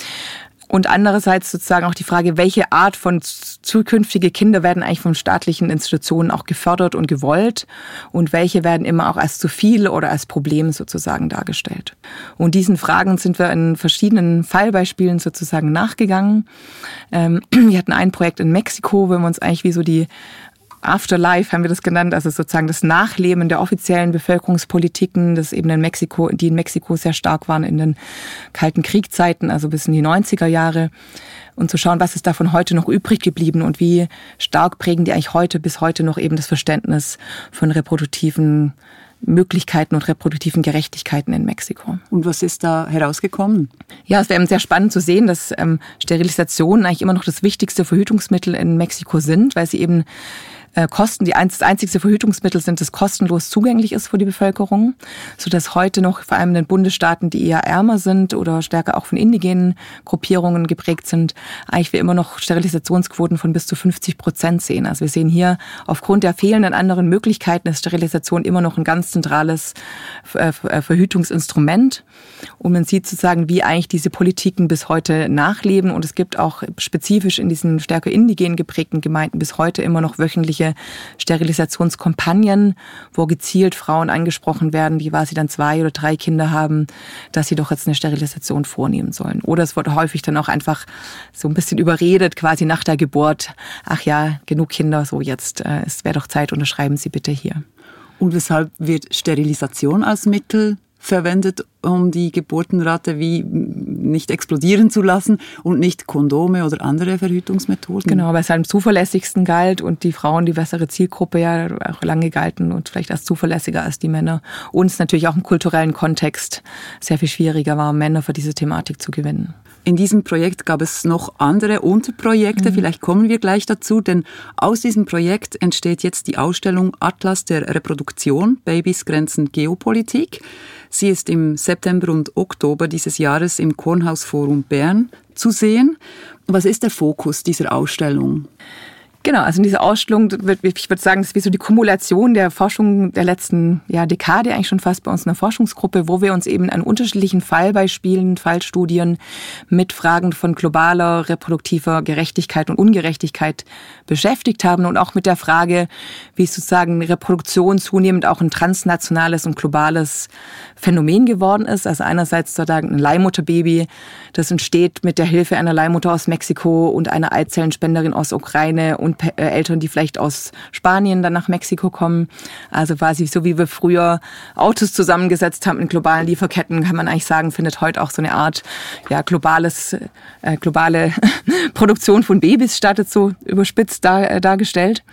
Und andererseits sozusagen auch die Frage, welche Art von zukünftige Kinder werden eigentlich von staatlichen Institutionen auch gefördert und gewollt und welche werden immer auch als zu viel oder als Problem sozusagen dargestellt. Und diesen Fragen sind wir in verschiedenen Fallbeispielen sozusagen nachgegangen. Ähm, wir hatten ein Projekt in Mexiko, wo wir uns eigentlich wie so die Afterlife haben wir das genannt, also sozusagen das Nachleben der offiziellen Bevölkerungspolitiken, das eben in Mexiko, die in Mexiko sehr stark waren in den Kalten Kriegzeiten, also bis in die neunziger Jahre. Und zu schauen, was ist davon heute noch übrig geblieben und wie stark prägen die eigentlich heute bis heute noch eben das Verständnis von reproduktiven Möglichkeiten und reproduktiven Gerechtigkeiten in Mexiko. Und was ist da herausgekommen? Ja, es wäre sehr spannend zu sehen, dass ähm, Sterilisationen eigentlich immer noch das wichtigste Verhütungsmittel in Mexiko sind, weil sie eben äh, Kosten, die das einzigste Verhütungsmittel sind, das kostenlos zugänglich ist für die Bevölkerung, sodass heute noch vor allem in den Bundesstaaten, die eher ärmer sind oder stärker auch von indigenen Gruppierungen geprägt sind, eigentlich wir immer noch Sterilisationsquoten von bis zu fünfzig Prozent sehen. Also wir sehen hier, aufgrund der fehlenden anderen Möglichkeiten ist Sterilisation immer noch ein ganz zentrales Verhütungsinstrument. Und man sieht sozusagen, wie eigentlich diese Politiken bis heute nachleben. Und es gibt auch spezifisch in diesen stärker indigen geprägten Gemeinden bis heute immer noch wöchentliche Sterilisationskampagnen, wo gezielt Frauen angesprochen werden, die quasi dann zwei oder drei Kinder haben, dass sie doch jetzt eine Sterilisation vornehmen sollen. Oder es wird häufig dann auch einfach so ein bisschen überredet, quasi nach der Geburt. Ach ja, genug Kinder, so jetzt, äh, es wäre doch Zeit, unterschreiben Sie bitte hier. Und weshalb wird Sterilisation als Mittel verwendet, um die Geburtenrate wie nicht explodieren zu lassen und nicht Kondome oder andere Verhütungsmethoden? Genau, weil es halt am zuverlässigsten galt und die Frauen die bessere Zielgruppe ja auch lange galten und vielleicht als zuverlässiger als die Männer. Und es natürlich auch im kulturellen Kontext sehr viel schwieriger war, Männer für diese Thematik zu gewinnen. In diesem Projekt gab es noch andere Unterprojekte, mhm. Vielleicht kommen wir gleich dazu, denn aus diesem Projekt entsteht jetzt die Ausstellung Atlas der Reproduktion, Babys, Grenzen, Geopolitik. Sie ist im September und Oktober dieses Jahres im Kornhaus Forum Bern zu sehen. Was ist der Fokus dieser Ausstellung? Genau, also in dieser Ausstellung, ich würde sagen, das ist wie so die Kumulation der Forschung der letzten ja, Dekade eigentlich schon fast bei uns in der Forschungsgruppe, wo wir uns eben an unterschiedlichen Fallbeispielen, Fallstudien mit Fragen von globaler, reproduktiver Gerechtigkeit und Ungerechtigkeit beschäftigt haben und auch mit der Frage, wie sozusagen Reproduktion zunehmend auch ein transnationales und globales Phänomen geworden ist. Also einerseits sozusagen ein Leihmutterbaby, das entsteht mit der Hilfe einer Leihmutter aus Mexiko und einer Eizellenspenderin aus Ukraine und Eltern, die vielleicht aus Spanien dann nach Mexiko kommen. Also quasi so wie wir früher Autos zusammengesetzt haben in globalen Lieferketten, kann man eigentlich sagen, findet heute auch so eine Art ja, globales, äh, globale Produktion von Babys statt, so überspitzt dar, äh, dargestellt.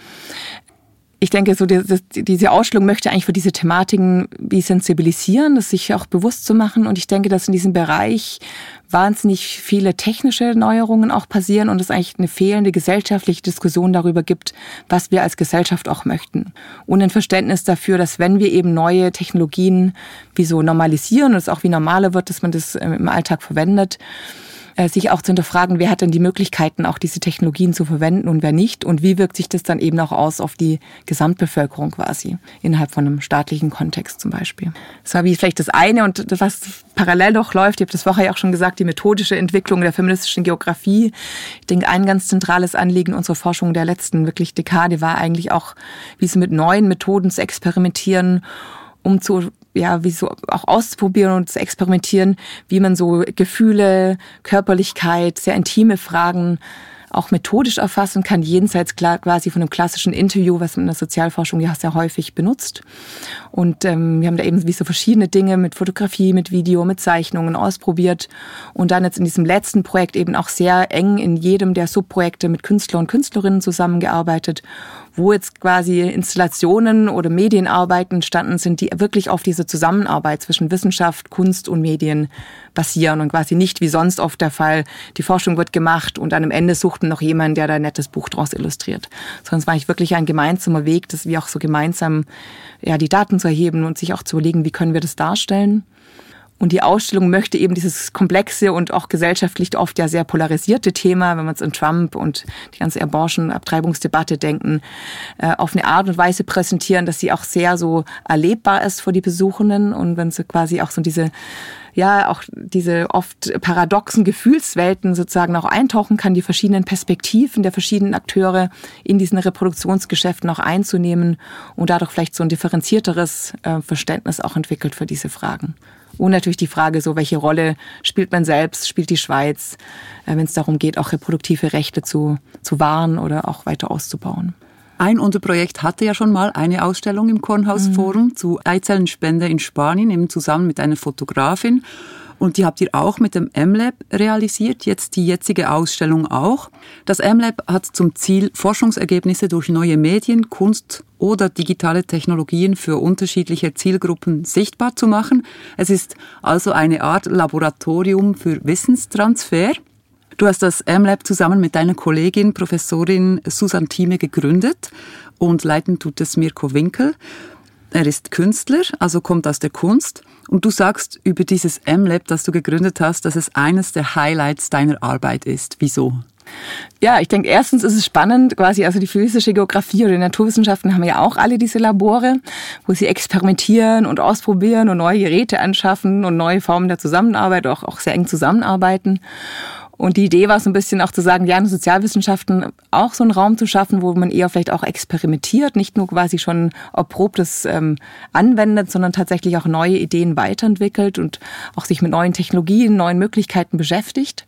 Ich denke, so die, die, diese Ausstellung möchte eigentlich für diese Thematiken wie sensibilisieren, das sich auch bewusst zu machen. Und ich denke, dass in diesem Bereich wahnsinnig viele technische Neuerungen auch passieren und es eigentlich eine fehlende gesellschaftliche Diskussion darüber gibt, was wir als Gesellschaft auch möchten. Und ein Verständnis dafür, dass wenn wir eben neue Technologien wie so normalisieren und es auch wie normaler wird, dass man das im Alltag verwendet, sich auch zu hinterfragen, wer hat denn die Möglichkeiten, auch diese Technologien zu verwenden und wer nicht und wie wirkt sich das dann eben auch aus auf die Gesamtbevölkerung quasi, innerhalb von einem staatlichen Kontext zum Beispiel. Das war wie vielleicht das eine und was parallel noch läuft, ich habe das vorher ja auch schon gesagt, die methodische Entwicklung der feministischen Geografie. Ich denke, ein ganz zentrales Anliegen unserer Forschung der letzten wirklich Dekade war eigentlich auch, wie sie mit neuen Methoden zu experimentieren, um zu ja, wie so auch auszuprobieren und zu experimentieren, wie man so Gefühle, Körperlichkeit, sehr intime Fragen auch methodisch erfassen kann, jenseits quasi von einem klassischen Interview, was man in der Sozialforschung ja sehr häufig benutzt. Und ähm, wir haben da eben wie so verschiedene Dinge mit Fotografie, mit Video, mit Zeichnungen ausprobiert und dann jetzt in diesem letzten Projekt eben auch sehr eng in jedem der Subprojekte mit Künstler und Künstlerinnen zusammengearbeitet, wo jetzt quasi Installationen oder Medienarbeiten entstanden sind, die wirklich auf diese Zusammenarbeit zwischen Wissenschaft, Kunst und Medien basieren und quasi nicht wie sonst oft der Fall, die Forschung wird gemacht und dann am Ende sucht man noch jemanden, der da ein nettes Buch draus illustriert. Sondern es war eigentlich wirklich ein gemeinsamer Weg, dass wir auch so gemeinsam ja, die Daten zu erheben und sich auch zu überlegen, wie können wir das darstellen. Und die Ausstellung möchte eben dieses komplexe und auch gesellschaftlich oft ja sehr polarisierte Thema, wenn man es an Trump und die ganze Abortion-Abtreibungsdebatte denken, auf eine Art und Weise präsentieren, dass sie auch sehr so erlebbar ist für die Besuchenden und wenn sie quasi auch so diese ja auch diese oft paradoxen Gefühlswelten sozusagen auch eintauchen kann, die verschiedenen Perspektiven der verschiedenen Akteure in diesen Reproduktionsgeschäften auch einzunehmen und dadurch vielleicht so ein differenzierteres Verständnis auch entwickelt für diese Fragen. Und natürlich die Frage, so welche Rolle spielt man selbst, spielt die Schweiz, wenn es darum geht, auch reproduktive Rechte zu, zu wahren oder auch weiter auszubauen. Ein Unterprojekt hatte ja schon mal eine Ausstellung im Kornhaus-Forum mhm. zu Eizellenspende in Spanien, eben zusammen mit einer Fotografin. Und die habt ihr auch mit dem M-Lab realisiert, jetzt die jetzige Ausstellung auch. Das M-Lab hat zum Ziel, Forschungsergebnisse durch neue Medien, Kunst oder digitale Technologien für unterschiedliche Zielgruppen sichtbar zu machen. Es ist also eine Art Laboratorium für Wissenstransfer. Du hast das M-Lab zusammen mit deiner Kollegin, Professorin Susanne Thieme, gegründet und leiten tut es Mirko Winkel. Er ist Künstler, also kommt aus der Kunst. Und du sagst über dieses M-Lab, das du gegründet hast, dass es eines der Highlights deiner Arbeit ist. Wieso? Ja, ich denke, erstens ist es spannend, quasi, also die physische Geografie oder die Naturwissenschaften haben ja auch alle diese Labore, wo sie experimentieren und ausprobieren und neue Geräte anschaffen und neue Formen der Zusammenarbeit, auch, auch sehr eng zusammenarbeiten. Und die Idee war so ein bisschen auch zu sagen, ja, in den Sozialwissenschaften auch so einen Raum zu schaffen, wo man eher vielleicht auch experimentiert, nicht nur quasi schon erprobtes ähm, anwendet, sondern tatsächlich auch neue Ideen weiterentwickelt und auch sich mit neuen Technologien, neuen Möglichkeiten beschäftigt.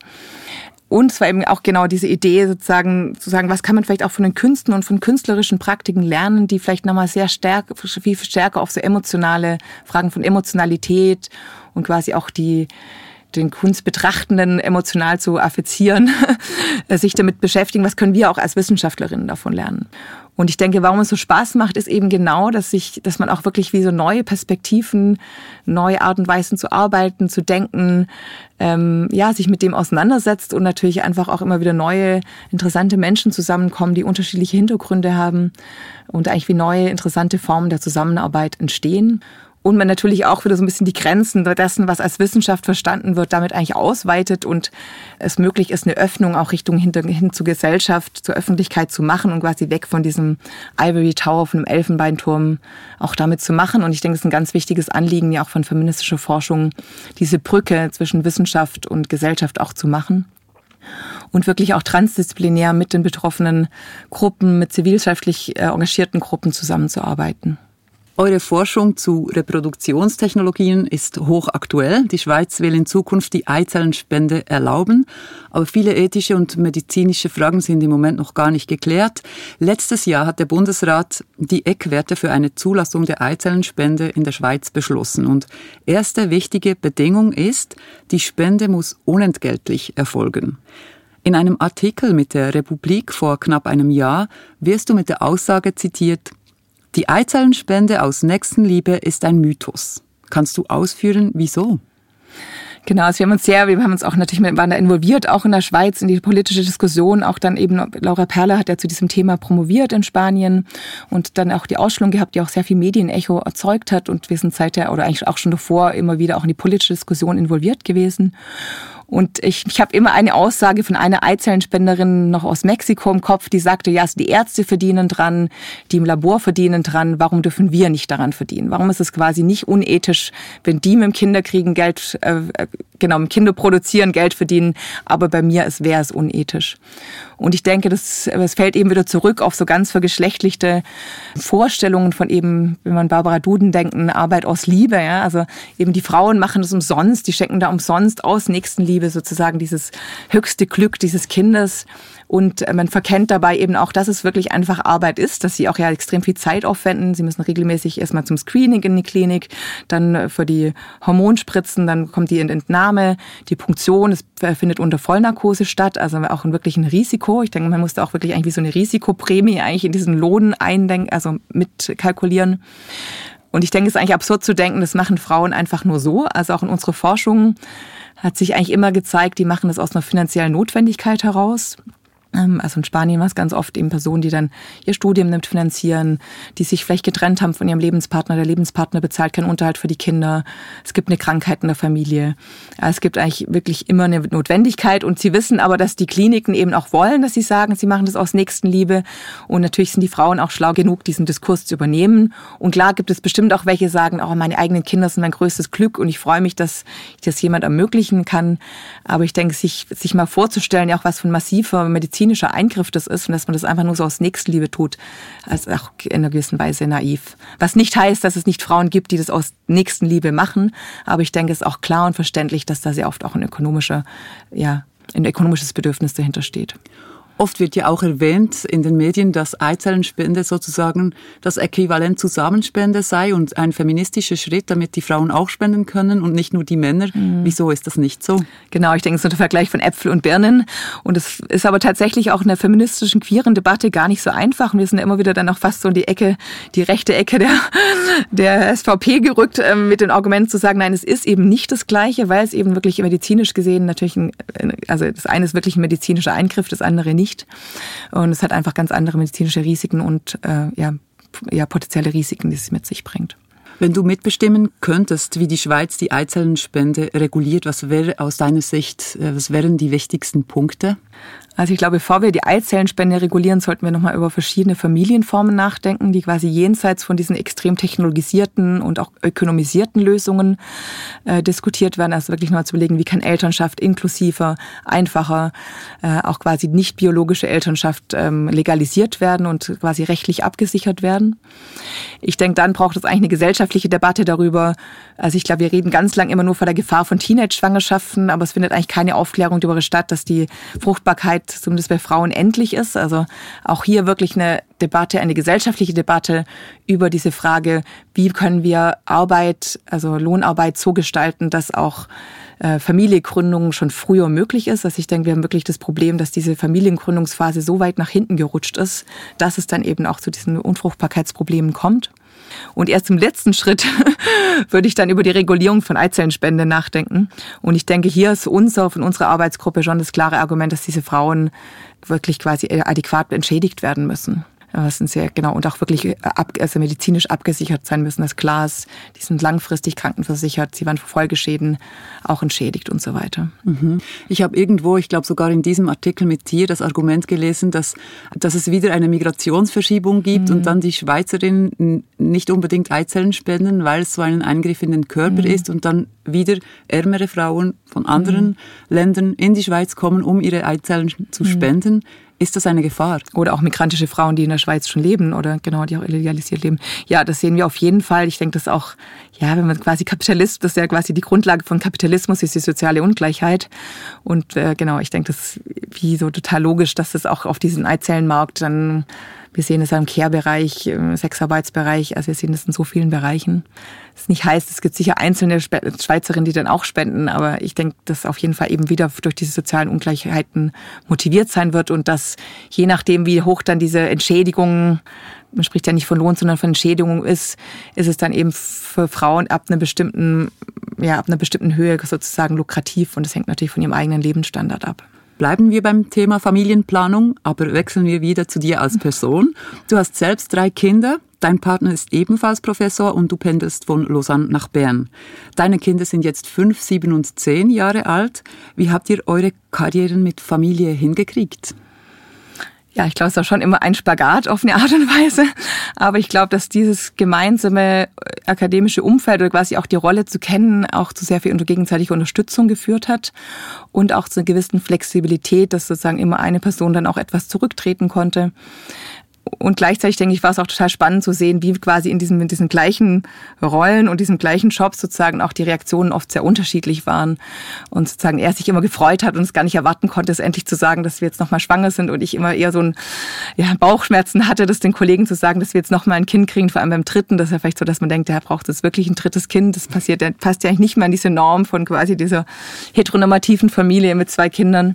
Und es war eben auch genau diese Idee sozusagen, zu sagen, was kann man vielleicht auch von den Künsten und von künstlerischen Praktiken lernen, die vielleicht nochmal sehr stark, viel stärker auf so emotionale Fragen von Emotionalität und quasi auch die den Kunstbetrachtenden emotional zu affizieren, sich damit beschäftigen, was können wir auch als Wissenschaftlerinnen davon lernen. Und ich denke, warum es so Spaß macht, ist eben genau, dass sich, dass man auch wirklich wie so neue Perspektiven, neue Art und Weisen zu arbeiten, zu denken, ähm, ja, sich mit dem auseinandersetzt und natürlich einfach auch immer wieder neue, interessante Menschen zusammenkommen, die unterschiedliche Hintergründe haben und eigentlich wie neue, interessante Formen der Zusammenarbeit entstehen. Und man natürlich auch wieder so ein bisschen die Grenzen dessen, was als Wissenschaft verstanden wird, damit eigentlich ausweitet und es möglich ist, eine Öffnung auch Richtung hin, hin zur Gesellschaft, zur Öffentlichkeit zu machen und quasi weg von diesem Ivory Tower, von dem Elfenbeinturm auch damit zu machen. Und ich denke, es ist ein ganz wichtiges Anliegen, ja auch von feministischer Forschung, diese Brücke zwischen Wissenschaft und Gesellschaft auch zu machen. Und wirklich auch transdisziplinär mit den betroffenen Gruppen, mit zivilgesellschaftlich engagierten Gruppen zusammenzuarbeiten. Eure Forschung zu Reproduktionstechnologien ist hochaktuell. Die Schweiz will in Zukunft die Eizellenspende erlauben. Aber viele ethische und medizinische Fragen sind im Moment noch gar nicht geklärt. Letztes Jahr hat der Bundesrat die Eckwerte für eine Zulassung der Eizellenspende in der Schweiz beschlossen. Und erste wichtige Bedingung ist, die Spende muss unentgeltlich erfolgen. In einem Artikel mit der Republik vor knapp einem Jahr wirst du mit der Aussage zitiert: Die Eizellenspende aus Nächstenliebe ist ein Mythos. Kannst du ausführen, wieso? Genau, also wir haben uns sehr, wir haben uns auch natürlich, wir waren da involviert, auch in der Schweiz, in die politische Diskussion, auch dann eben, Laura Perler hat ja zu diesem Thema promoviert in Spanien und dann auch die Ausstellung gehabt, die auch sehr viel Medienecho erzeugt hat und wir sind seither, oder eigentlich auch schon davor, immer wieder auch in die politische Diskussion involviert gewesen. Und ich, ich habe immer eine Aussage von einer Eizellenspenderin noch aus Mexiko im Kopf, die sagte, ja, also die Ärzte verdienen dran, die im Labor verdienen dran, warum dürfen wir nicht daran verdienen? Warum ist es quasi nicht unethisch, wenn die mit dem Kinderkriegen Geld, äh, genau, mit Kinder produzieren, Geld verdienen, aber bei mir ist, wäre es unethisch. Und ich denke, das, das fällt eben wieder zurück auf so ganz vergeschlechtlichte Vorstellungen von eben, wenn man Barbara Duden denken, Arbeit aus Liebe, ja, also eben die Frauen machen das umsonst, die schenken da umsonst aus Nächstenliebe sozusagen dieses höchste Glück dieses Kindes. Und man verkennt dabei eben auch, dass es wirklich einfach Arbeit ist, dass sie auch ja extrem viel Zeit aufwenden. Sie müssen regelmäßig erstmal zum Screening in die Klinik, dann für die Hormonspritzen, dann kommt die Entnahme, die Punktion, es findet unter Vollnarkose statt, also auch ein wirklich ein Risiko. Ich denke, man muss da auch wirklich eigentlich wie so eine Risikoprämie eigentlich in diesen Lohn eindenken, also mitkalkulieren. Und ich denke, es ist eigentlich absurd zu denken, das machen Frauen einfach nur so. Also auch in unserer Forschung hat sich eigentlich immer gezeigt, die machen das aus einer finanziellen Notwendigkeit heraus. Also in Spanien war es ganz oft eben Personen, die dann ihr Studium nimmt, finanzieren, die sich vielleicht getrennt haben von ihrem Lebenspartner. Der Lebenspartner bezahlt keinen Unterhalt für die Kinder. Es gibt eine Krankheit in der Familie. Es gibt eigentlich wirklich immer eine Notwendigkeit. Und sie wissen aber, dass die Kliniken eben auch wollen, dass sie sagen, sie machen das aus Nächstenliebe. Und natürlich sind die Frauen auch schlau genug, diesen Diskurs zu übernehmen. Und klar gibt es bestimmt auch welche, die sagen, oh, meine eigenen Kinder sind mein größtes Glück und ich freue mich, dass ich das jemand ermöglichen kann. Aber ich denke, sich, sich mal vorzustellen, ja auch was von massiver Medizin medizinischer Eingriff das ist und dass man das einfach nur so aus Nächstenliebe tut, ist auch in einer gewissen Weise naiv. Was nicht heißt, dass es nicht Frauen gibt, die das aus Nächstenliebe machen, aber ich denke, es ist auch klar und verständlich, dass da sehr oft auch ein ökonomischer, ja, ein ökonomisches Bedürfnis dahinter steht. Oft wird ja auch erwähnt in den Medien, dass Eizellenspende sozusagen das Äquivalent zu Samenspende sei und ein feministischer Schritt, damit die Frauen auch spenden können und nicht nur die Männer. Mhm. Wieso ist das nicht so? Genau, ich denke, es ist ein Vergleich von Äpfel und Birnen. Und es ist aber tatsächlich auch in der feministischen, queeren Debatte gar nicht so einfach. Und wir sind ja immer wieder dann auch fast so in die Ecke, die rechte Ecke der, der S V P gerückt, mit dem Argument zu sagen, nein, es ist eben nicht das Gleiche, weil es eben wirklich medizinisch gesehen natürlich, ein, also das eine ist wirklich ein medizinischer Eingriff, das andere nicht. Und es hat einfach ganz andere medizinische Risiken und äh, ja, ja, potenzielle Risiken, die es mit sich bringt. Wenn du mitbestimmen könntest, wie die Schweiz die Eizellenspende reguliert, was wäre aus deiner Sicht, was wären die wichtigsten Punkte? Also ich glaube, bevor wir die Eizellenspende regulieren, sollten wir nochmal über verschiedene Familienformen nachdenken, die quasi jenseits von diesen extrem technologisierten und auch ökonomisierten Lösungen äh, diskutiert werden. Also wirklich mal zu überlegen, wie kann Elternschaft inklusiver, einfacher, äh, auch quasi nicht biologische Elternschaft ähm, legalisiert werden und quasi rechtlich abgesichert werden. Ich denke, dann braucht es eigentlich eine gesellschaftliche Debatte darüber. Also ich glaube, wir reden ganz lang immer nur von der Gefahr von Teenage-Schwangerschaften, aber es findet eigentlich keine Aufklärung darüber statt, dass die Fruchtbarkeit zumindest bei Frauen endlich ist. Also auch hier wirklich eine Debatte, eine gesellschaftliche Debatte über diese Frage, wie können wir Arbeit, also Lohnarbeit so gestalten, dass auch äh, Familiengründung schon früher möglich ist. Also ich denke, wir haben wirklich das Problem, dass diese Familiengründungsphase so weit nach hinten gerutscht ist, dass es dann eben auch zu diesen Unfruchtbarkeitsproblemen kommt. Und erst im letzten Schritt würde ich dann über die Regulierung von Eizellenspende nachdenken. Und ich denke, hier ist unser, von unserer Arbeitsgruppe schon das klare Argument, dass diese Frauen wirklich quasi adäquat entschädigt werden müssen. was sind sehr, genau, und auch wirklich ab, also medizinisch abgesichert sein müssen. Das klar ist, die sind langfristig krankenversichert, sie waren für Folgeschäden auch entschädigt und so weiter. Mhm. Ich habe irgendwo, ich glaube sogar in diesem Artikel mit dir, das Argument gelesen, dass, dass es wieder eine Migrationsverschiebung gibt mhm. und dann die Schweizerinnen nicht unbedingt Eizellen spenden, weil es so ein Eingriff in den Körper mhm. ist und dann wieder ärmere Frauen von anderen mhm. Ländern in die Schweiz kommen, um ihre Eizellen zu spenden. Mhm. Ist das eine Gefahr? Oder auch migrantische Frauen, die in der Schweiz schon leben oder genau, die auch illegalisiert leben. Ja, das sehen wir auf jeden Fall. Ich denke, das auch, ja, wenn man quasi Kapitalist, das ist ja quasi die Grundlage von Kapitalismus, ist die soziale Ungleichheit. Und äh, genau, ich denke, das ist wie so total logisch, dass das auch auf diesen Eizellenmarkt dann, wir sehen es ja im Care-Bereich, im Sexarbeitsbereich, also wir sehen das in so vielen Bereichen. Das nicht heißt, es gibt sicher einzelne Schweizerinnen, die dann auch spenden, aber ich denke, dass auf jeden Fall eben wieder durch diese sozialen Ungleichheiten motiviert sein wird und dass je nachdem, wie hoch dann diese Entschädigung, man spricht ja nicht von Lohn, sondern von Entschädigung ist, ist es dann eben für Frauen ab einer bestimmten, ja, ab einer bestimmten Höhe sozusagen lukrativ und das hängt natürlich von ihrem eigenen Lebensstandard ab. Bleiben wir beim Thema Familienplanung, aber wechseln wir wieder zu dir als Person. Du hast selbst drei Kinder, dein Partner ist ebenfalls Professor und du pendelst von Lausanne nach Bern. Deine Kinder sind jetzt fünf, sieben und zehn Jahre alt. Wie habt ihr eure Karrieren mit Familie hingekriegt? Ja, ich glaube, es ist auch schon immer ein Spagat auf eine Art und Weise. Aber ich glaube, dass dieses gemeinsame akademische Umfeld oder quasi auch die Rolle zu kennen, auch zu sehr viel gegenseitiger Unterstützung geführt hat und auch zu einer gewissen Flexibilität, dass sozusagen immer eine Person dann auch etwas zurücktreten konnte. Und gleichzeitig, denke ich, war es auch total spannend zu sehen, wie quasi in diesen, in diesen gleichen Rollen und diesen gleichen Jobs sozusagen auch die Reaktionen oft sehr unterschiedlich waren. Und sozusagen er sich immer gefreut hat und es gar nicht erwarten konnte, es endlich zu sagen, dass wir jetzt nochmal schwanger sind. Und ich immer eher so ein ja, Bauchschmerzen hatte, das den Kollegen zu sagen, dass wir jetzt nochmal ein Kind kriegen, vor allem beim dritten. Das ist ja vielleicht so, dass man denkt, der braucht jetzt wirklich ein drittes Kind. Das passiert, der passt ja eigentlich nicht mehr in diese Norm von quasi dieser heteronormativen Familie mit zwei Kindern.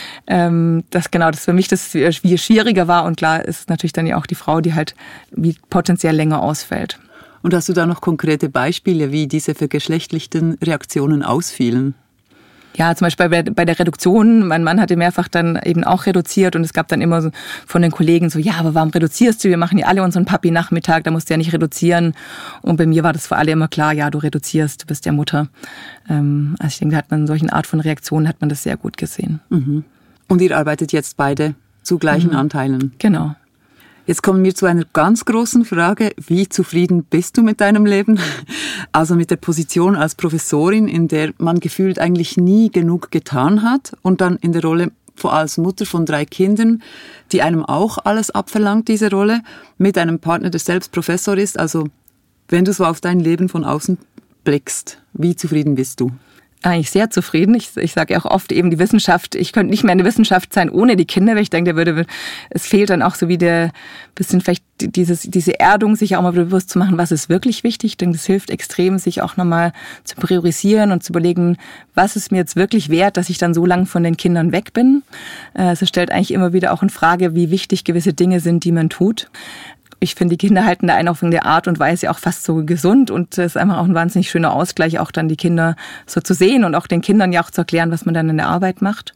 Ähm, das genau, das für mich das wie schwieriger war. Und klar ist natürlich dann ja auch die Frau, die halt wie potenziell länger ausfällt. Und hast du da noch konkrete Beispiele, wie diese vergeschlechtlichten Reaktionen ausfielen? Ja, zum Beispiel bei, bei der Reduktion. Mein Mann hatte mehrfach dann eben auch reduziert und es gab dann immer so von den Kollegen so, ja, aber warum reduzierst du? Wir machen ja alle unseren Papi-Nachmittag, da musst du ja nicht reduzieren. Und bei mir war das für alle immer klar, ja, du reduzierst, du bist ja Mutter. Ähm, also ich denke, da hat man in solchen Art von Reaktionen hat man das sehr gut gesehen. Mhm. Und ihr arbeitet jetzt beide zu gleichen mhm. Anteilen? Genau. Jetzt kommen wir zu einer ganz großen Frage. Wie zufrieden bist du mit deinem Leben? Also mit der Position als Professorin, in der man gefühlt eigentlich nie genug getan hat und dann in der Rolle als Mutter von drei Kindern, die einem auch alles abverlangt, diese Rolle, mit einem Partner, der selbst Professor ist. Also wenn du so auf dein Leben von außen blickst, wie zufrieden bist du? Eigentlich sehr zufrieden. Ich, ich sage auch oft eben die Wissenschaft, ich könnte nicht mehr eine Wissenschaft sein ohne die Kinder, weil ich denke, der würde, es fehlt dann auch so wie der bisschen vielleicht dieses, diese Erdung, sich auch mal bewusst zu machen, was ist wirklich wichtig. Ich denke, das hilft extrem, sich auch nochmal zu priorisieren und zu überlegen, was ist mir jetzt wirklich wert, dass ich dann so lange von den Kindern weg bin. Es stellt eigentlich immer wieder auch in Frage, wie wichtig gewisse Dinge sind, die man tut. Ich finde, die Kinder halten da einen auf eine Art und Weise auch fast so gesund und es ist einfach auch ein wahnsinnig schöner Ausgleich, auch dann die Kinder so zu sehen und auch den Kindern ja auch zu erklären, was man dann in der Arbeit macht.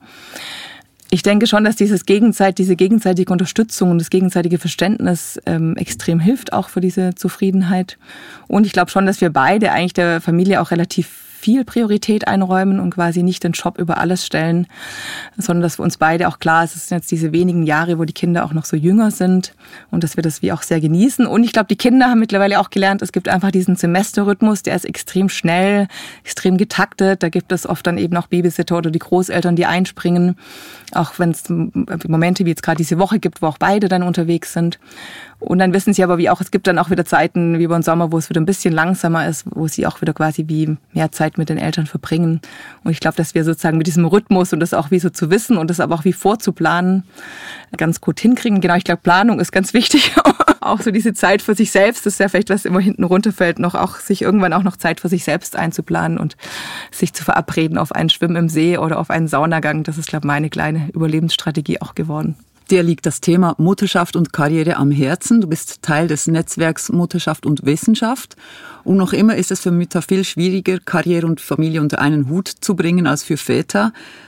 Ich denke schon, dass dieses Gegenseit, diese gegenseitige Unterstützung und das gegenseitige Verständnis ähm, extrem hilft, auch für diese Zufriedenheit. Und ich glaube schon, dass wir beide eigentlich der Familie auch relativ viel Priorität einräumen und quasi nicht den Job über alles stellen, sondern dass für uns beide auch klar ist, es sind jetzt diese wenigen Jahre, wo die Kinder auch noch so jünger sind und dass wir das wie auch sehr genießen. Und ich glaube, die Kinder haben mittlerweile auch gelernt, es gibt einfach diesen Semesterrhythmus, der ist extrem schnell, extrem getaktet. Da gibt es oft dann eben auch Babysitter oder die Großeltern, die einspringen, auch wenn es Momente wie jetzt gerade diese Woche gibt, wo auch beide dann unterwegs sind. Und dann wissen sie aber, wie auch, es gibt dann auch wieder Zeiten, wie über den Sommer, wo es wieder ein bisschen langsamer ist, wo sie auch wieder quasi wie mehr Zeit mit den Eltern verbringen. Und ich glaube, dass wir sozusagen mit diesem Rhythmus und das auch wie so zu wissen und das aber auch wie vorzuplanen, ganz gut hinkriegen. Genau, ich glaube, Planung ist ganz wichtig. Auch so diese Zeit für sich selbst, das ist ja vielleicht, was immer hinten runterfällt, noch auch sich irgendwann auch noch Zeit für sich selbst einzuplanen und sich zu verabreden auf einen Schwimmen im See oder auf einen Saunagang. Das ist, glaube ich, meine kleine Überlebensstrategie auch geworden. Dir liegt das Thema Mutterschaft und Karriere am Herzen. Du bist Teil des Netzwerks Mutterschaft und Wissenschaft. Und noch immer ist es für Mütter viel schwieriger, Karriere und Familie unter einen Hut zu bringen als für Väter.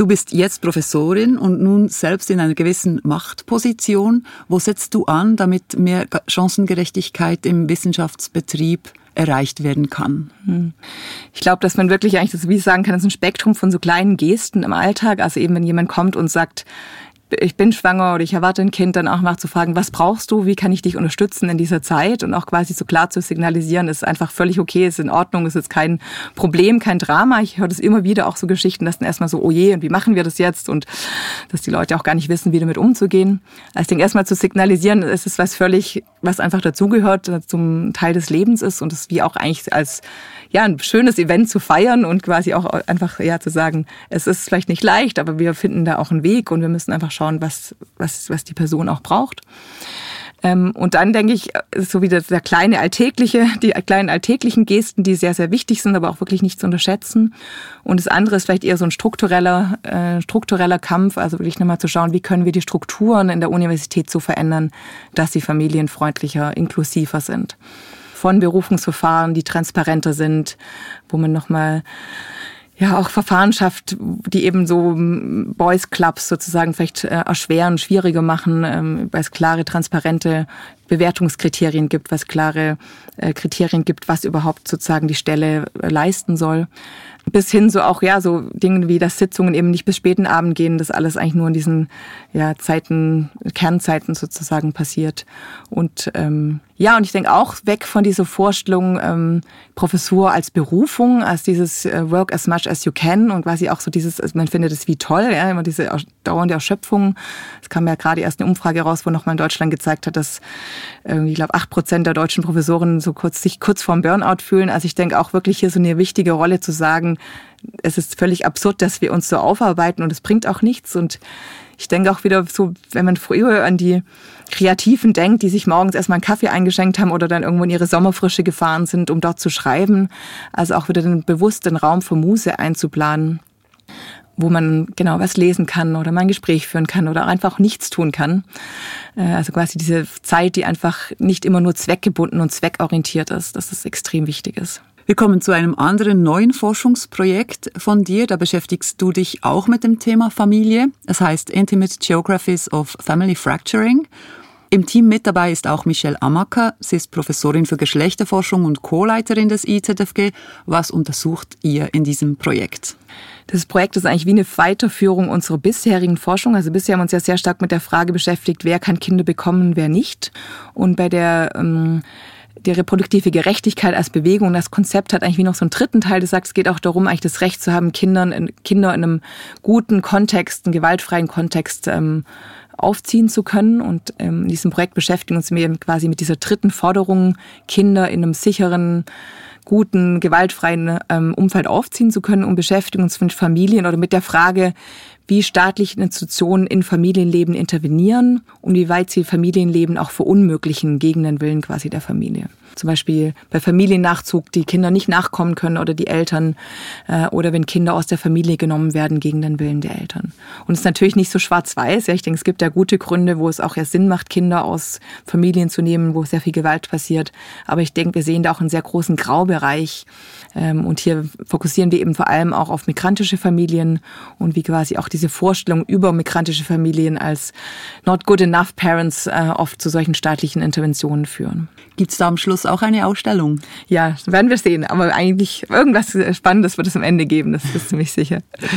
Du bist jetzt Professorin und nun selbst in einer gewissen Machtposition. Wo setzt du an, damit mehr Chancengerechtigkeit im Wissenschaftsbetrieb erreicht werden kann? Ich glaube, dass man wirklich eigentlich, das, wie ich sagen kann, das ist ein Spektrum von so kleinen Gesten im Alltag. Also eben, wenn jemand kommt und sagt, ich bin schwanger oder ich erwarte ein Kind, dann auch nachzufragen, was brauchst du, wie kann ich dich unterstützen in dieser Zeit, und auch quasi so klar zu signalisieren, ist einfach völlig okay, ist in Ordnung, ist jetzt kein Problem, kein Drama. Ich höre das immer wieder, auch so Geschichten, dass dann erstmal so, oh je, und wie machen wir das jetzt, und dass die Leute auch gar nicht wissen, wie damit umzugehen. Also ich denke, erstmal zu signalisieren, es ist was völlig, was einfach dazugehört, zum Teil des Lebens ist, und es wie auch eigentlich als ja ein schönes Event zu feiern und quasi auch einfach ja zu sagen, es ist vielleicht nicht leicht, aber wir finden da auch einen Weg und wir müssen einfach schauen, was was was die Person auch braucht. Ähm, und dann denke ich, so wie der, der kleine alltägliche, die kleinen alltäglichen Gesten, die sehr, sehr wichtig sind, aber auch wirklich nicht zu unterschätzen. Und das andere ist vielleicht eher so ein struktureller, äh, struktureller Kampf, also wirklich nochmal zu schauen, wie können wir die Strukturen in der Universität so verändern, dass sie familienfreundlicher, inklusiver sind. Von Berufungsverfahren, die transparenter sind, wo man nochmal ja auch Verfahren schafft, die eben so Boys Clubs sozusagen vielleicht erschweren, schwieriger machen, weil es klare, transparente Bewertungskriterien gibt, was klare Kriterien gibt, was überhaupt sozusagen die Stelle leisten soll. Bis hin so auch, ja, so Dinge wie, dass Sitzungen eben nicht bis späten Abend gehen, das alles eigentlich nur in diesen, ja, Zeiten, Kernzeiten sozusagen passiert. Und, ähm, ja, und ich denke auch weg von dieser Vorstellung, ähm, Professur als Berufung, als dieses äh, Work as much as you can und quasi auch so dieses, also man findet es wie toll, ja, immer diese dauernde Erschöpfung. Es kam ja gerade erst eine Umfrage raus, wo nochmal in Deutschland gezeigt hat, dass, äh, ich glaube, acht Prozent der deutschen Professoren so kurz, sich kurz vorm Burnout fühlen. Also ich denke auch wirklich hier so eine wichtige Rolle zu sagen, es ist völlig absurd, dass wir uns so aufarbeiten und es bringt auch nichts. Und ich denke auch wieder so, wenn man früher an die Kreativen denkt, die sich morgens erstmal einen Kaffee eingeschenkt haben oder dann irgendwo in ihre Sommerfrische gefahren sind, um dort zu schreiben. Also auch wieder den bewussten Raum für Muse einzuplanen, wo man genau was lesen kann oder mal ein Gespräch führen kann oder einfach nichts tun kann. Also quasi diese Zeit, die einfach nicht immer nur zweckgebunden und zweckorientiert ist, dass das extrem wichtig ist. Wir kommen zu einem anderen neuen Forschungsprojekt von dir. Da beschäftigst du dich auch mit dem Thema Familie. Es heißt Intimate Geographies of Family Fracturing. Im Team mit dabei ist auch Michelle Amaker. Sie ist Professorin für Geschlechterforschung und Co-Leiterin des I Z F G. Was untersucht ihr in diesem Projekt? Das Projekt ist eigentlich wie eine Weiterführung unserer bisherigen Forschung. Also bisher haben wir uns ja sehr stark mit der Frage beschäftigt, wer kann Kinder bekommen, wer nicht. Und bei der ähm, die reproduktive Gerechtigkeit als Bewegung, das Konzept hat eigentlich wie noch so einen dritten Teil, das sagt, es geht auch darum, eigentlich das Recht zu haben, Kindern in, Kinder in einem guten Kontext, einem gewaltfreien Kontext ähm, aufziehen zu können. Und ähm, in diesem Projekt beschäftigen uns wir quasi mit dieser dritten Forderung, Kinder in einem sicheren, guten, gewaltfreien ähm, Umfeld aufziehen zu können und beschäftigen uns mit Familien oder mit der Frage, wie staatliche Institutionen in Familienleben intervenieren und wie weit sie Familienleben auch verunmöglichen gegen den Willen quasi der Familie. Zum Beispiel bei Familiennachzug, die Kinder nicht nachkommen können oder die Eltern äh, oder wenn Kinder aus der Familie genommen werden gegen den Willen der Eltern. Und es ist natürlich nicht so schwarz-weiß. Ja, ich denke, es gibt ja gute Gründe, wo es auch ja Sinn macht, Kinder aus Familien zu nehmen, wo sehr viel Gewalt passiert. Aber ich denke, wir sehen da auch einen sehr großen Graubereich. Ähm, und hier fokussieren wir eben vor allem auch auf migrantische Familien und wie quasi auch diese Vorstellung über migrantische Familien als not good enough parents äh, oft zu solchen staatlichen Interventionen führen. Gibt es da am Schluss auch eine Ausstellung? Ja, werden wir sehen. Aber eigentlich irgendwas Spannendes wird es am Ende geben, das ist ziemlich sicher.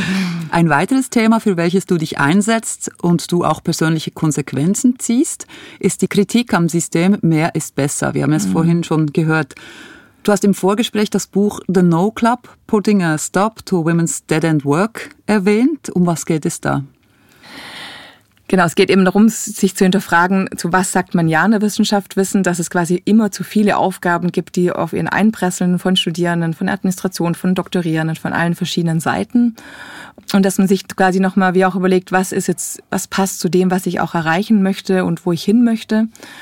Ein weiteres Thema, für welches du dich einsetzt und du auch persönliche Konsequenzen ziehst, ist die Kritik am System Mehr ist besser. Wir haben es mhm. vorhin schon gehört. Du hast im Vorgespräch das Buch The No Club, Putting a Stop to Women's Dead-End Work erwähnt. Um was geht es da? Genau, es geht eben darum, sich zu hinterfragen, zu was sagt man ja in der Wissenschaft, wissen, dass es quasi immer zu viele Aufgaben gibt, die auf ihren einprasseln von Studierenden, von Administration, von Doktorierenden, von allen verschiedenen Seiten. Und dass man sich quasi nochmal wie auch überlegt, was ist jetzt, was passt zu dem, was ich auch erreichen möchte und wo ich hin möchte.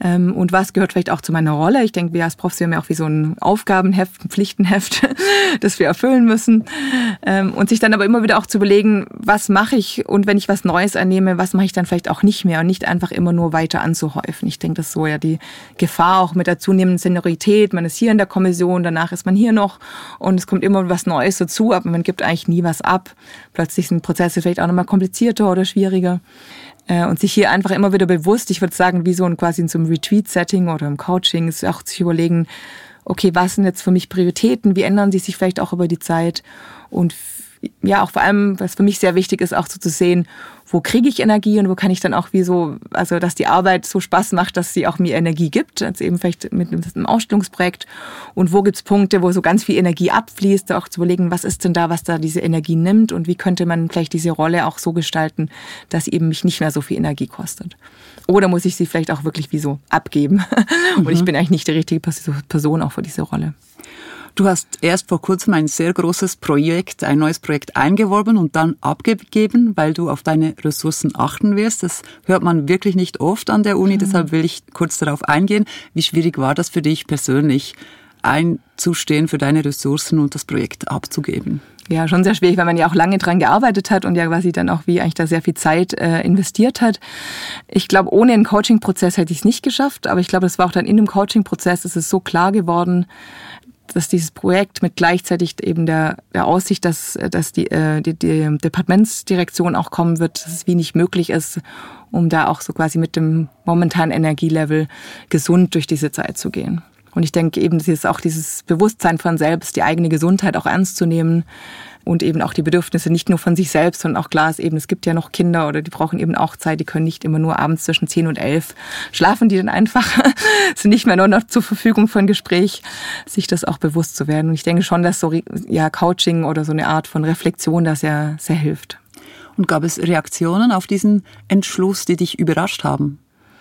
Und was gehört vielleicht auch zu meiner Rolle? Ich denke, wir als Profs haben ja auch wie so ein Aufgabenheft, ein Pflichtenheft, das wir erfüllen müssen. Und sich dann aber immer wieder auch zu überlegen, was mache ich und wenn ich was Neues annehme, was mache ich dann vielleicht auch nicht mehr und nicht einfach immer nur weiter anzuhäufen. Ich denke, das ist so ja die Gefahr auch mit der zunehmenden Seniorität. Man ist hier in der Kommission, danach ist man hier noch und es kommt immer was Neues dazu, aber man gibt eigentlich nie was ab. Plötzlich sind Prozesse vielleicht auch nochmal komplizierter oder schwieriger. Und sich hier einfach immer wieder bewusst, ich würde sagen, wie so ein quasi in so einem Retreat-Setting oder im Coaching, ist auch sich überlegen, okay, was sind jetzt für mich Prioritäten, wie ändern die sich vielleicht auch über die Zeit und ja, auch vor allem, was für mich sehr wichtig ist, auch so zu sehen, wo kriege ich Energie und wo kann ich dann auch wie so, also dass die Arbeit so Spaß macht, dass sie auch mir Energie gibt, also eben vielleicht mit einem Ausstellungsprojekt und wo gibt's Punkte, wo so ganz viel Energie abfließt, auch zu überlegen, was ist denn da, was da diese Energie nimmt und wie könnte man vielleicht diese Rolle auch so gestalten, dass eben mich nicht mehr so viel Energie kostet. Oder muss ich sie vielleicht auch wirklich wie so abgeben und mhm. ich bin eigentlich nicht die richtige Person auch für diese Rolle. Du hast erst vor kurzem ein sehr großes Projekt, ein neues Projekt eingeworben und dann abgegeben, weil du auf deine Ressourcen achten wirst. Das hört man wirklich nicht oft an der Uni, mhm. deshalb will ich kurz darauf eingehen. Wie schwierig war das für dich persönlich, einzustehen für deine Ressourcen und das Projekt abzugeben? Ja, schon sehr schwierig, weil man ja auch lange dran gearbeitet hat und ja quasi dann auch wie eigentlich da sehr viel Zeit äh, investiert hat. Ich glaube, ohne einen Coaching-Prozess hätte ich es nicht geschafft, aber ich glaube, es war auch dann in dem Coaching-Prozess, es ist so klar geworden, dass dieses Projekt mit gleichzeitig eben der, der Aussicht, dass, dass die, äh, die, die Departementsdirektion auch kommen wird, dass es wenig möglich ist, um da auch so quasi mit dem momentanen Energielevel gesund durch diese Zeit zu gehen. Und ich denke eben, das ist auch dieses Bewusstsein von selbst, die eigene Gesundheit auch ernst zu nehmen und eben auch die Bedürfnisse nicht nur von sich selbst, sondern auch klar ist eben, es gibt ja noch Kinder oder die brauchen eben auch Zeit, die können nicht immer nur abends zwischen zehn und elf schlafen die dann einfach, sind nicht mehr nur noch zur Verfügung für ein Gespräch, sich das auch bewusst zu werden. Und ich denke schon, dass so ja Coaching oder so eine Art von Reflexion das ja sehr hilft. Und gab es Reaktionen auf diesen Entschluss, die dich überrascht haben?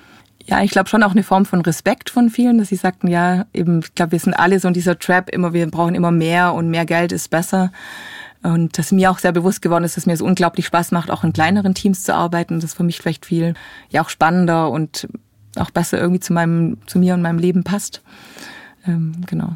Ja, ich glaube schon auch eine Form von Respekt von vielen, dass sie sagten, ja, eben, ich glaube, wir sind alle so in dieser Trap, immer, wir brauchen immer mehr und mehr Geld ist besser. Und dass mir auch sehr bewusst geworden ist, dass mir es unglaublich Spaß macht, auch in kleineren Teams zu arbeiten. Das ist für mich vielleicht viel, ja, auch spannender und auch besser irgendwie zu meinem, zu mir und meinem Leben passt. Ähm, genau.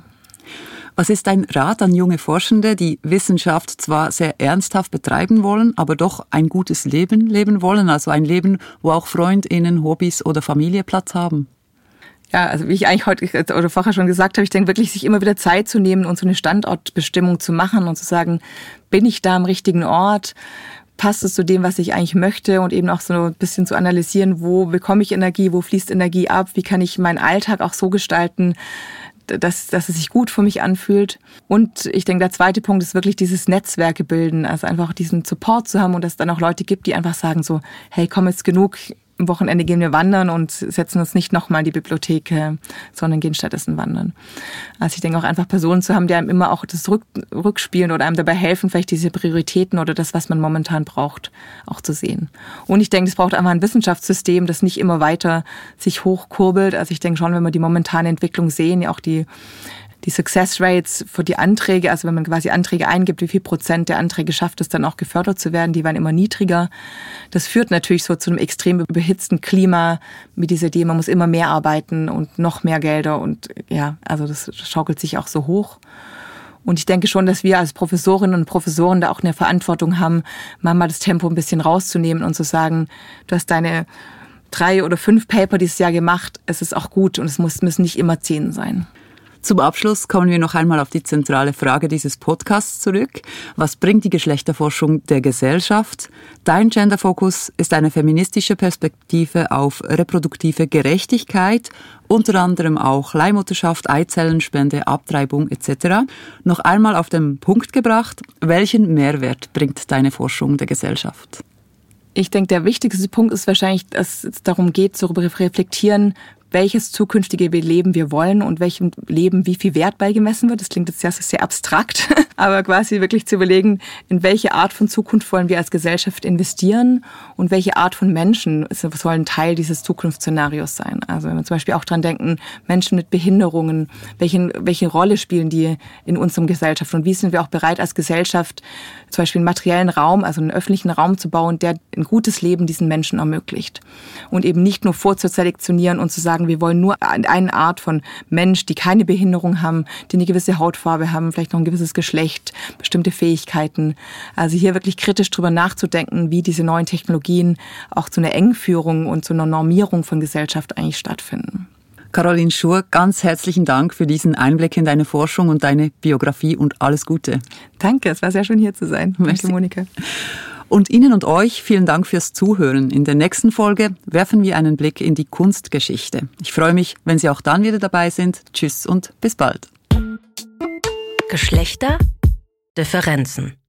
Was ist dein Rat an junge Forschende, die Wissenschaft zwar sehr ernsthaft betreiben wollen, aber doch ein gutes Leben leben wollen? Also ein Leben, wo auch FreundInnen, Hobbys oder Familie Platz haben? Ja, also wie ich eigentlich heute oder vorher schon gesagt habe, ich denke wirklich, sich immer wieder Zeit zu nehmen und so eine Standortbestimmung zu machen und zu sagen, bin ich da am richtigen Ort? Passt es zu dem, was ich eigentlich möchte? Und eben auch so ein bisschen zu analysieren, wo bekomme ich Energie, wo fließt Energie ab? Wie kann ich meinen Alltag auch so gestalten, dass, dass es sich gut für mich anfühlt? Und ich denke, der zweite Punkt ist wirklich dieses Netzwerke bilden, also einfach diesen Support zu haben und dass es dann auch Leute gibt, die einfach sagen so, hey, komm, jetzt genug, am Wochenende gehen wir wandern und setzen uns nicht nochmal in die Bibliothek, sondern gehen stattdessen wandern. Also ich denke auch einfach Personen zu haben, die einem immer auch das Rück, Rückspielen oder einem dabei helfen, vielleicht diese Prioritäten oder das, was man momentan braucht, auch zu sehen. Und ich denke, es braucht einfach ein Wissenschaftssystem, das nicht immer weiter sich hochkurbelt. Also ich denke schon, wenn wir die momentane Entwicklung sehen, ja auch die Die Success Rates für die Anträge, also wenn man quasi Anträge eingibt, wie viel Prozent der Anträge schafft es dann auch gefördert zu werden, die waren immer niedriger. Das führt natürlich so zu einem extrem überhitzten Klima mit dieser Idee, man muss immer mehr arbeiten und noch mehr Gelder und ja, also das schaukelt sich auch so hoch. Und ich denke schon, dass wir als Professorinnen und Professoren da auch eine Verantwortung haben, mal das Tempo ein bisschen rauszunehmen und zu sagen, du hast deine drei oder fünf Paper dieses Jahr gemacht, es ist auch gut und es muss, müssen nicht immer zehn sein. Zum Abschluss kommen wir noch einmal auf die zentrale Frage dieses Podcasts zurück. Was bringt die Geschlechterforschung der Gesellschaft? Dein Genderfokus ist eine feministische Perspektive auf reproduktive Gerechtigkeit, unter anderem auch Leihmutterschaft, Eizellenspende, Abtreibung et cetera. Noch einmal auf den Punkt gebracht, welchen Mehrwert bringt deine Forschung der Gesellschaft? Ich denke, der wichtigste Punkt ist wahrscheinlich, dass es darum geht, zu reflektieren, welches zukünftige Leben wir wollen und welchem Leben wie viel Wert beigemessen wird. Das klingt jetzt sehr, sehr abstrakt, aber quasi wirklich zu überlegen, in welche Art von Zukunft wollen wir als Gesellschaft investieren und welche Art von Menschen sollen Teil dieses Zukunftsszenarios sein. Also wenn wir zum Beispiel auch dran denken, Menschen mit Behinderungen, welche, welche Rolle spielen die in unserem Gesellschaft und wie sind wir auch bereit als Gesellschaft, zum Beispiel einen materiellen Raum, also einen öffentlichen Raum zu bauen, der ein gutes Leben diesen Menschen ermöglicht. Und eben nicht nur vorzuselektionieren und zu sagen, machen, wir wollen nur eine Art von Mensch, die keine Behinderung haben, die eine gewisse Hautfarbe haben, vielleicht noch ein gewisses Geschlecht, bestimmte Fähigkeiten. Also hier wirklich kritisch drüber nachzudenken, wie diese neuen Technologien auch zu einer Engführung und zu einer Normierung von Gesellschaft eigentlich stattfinden. Caroline Schur, ganz herzlichen Dank für diesen Einblick in deine Forschung und deine Biografie und alles Gute. Danke, es war sehr schön hier zu sein. Merci. Danke, Monika. Und Ihnen und euch vielen Dank fürs Zuhören. In der nächsten Folge werfen wir einen Blick in die Kunstgeschichte. Ich freue mich, wenn Sie auch dann wieder dabei sind. Tschüss und bis bald. Geschlechter, Differenzen.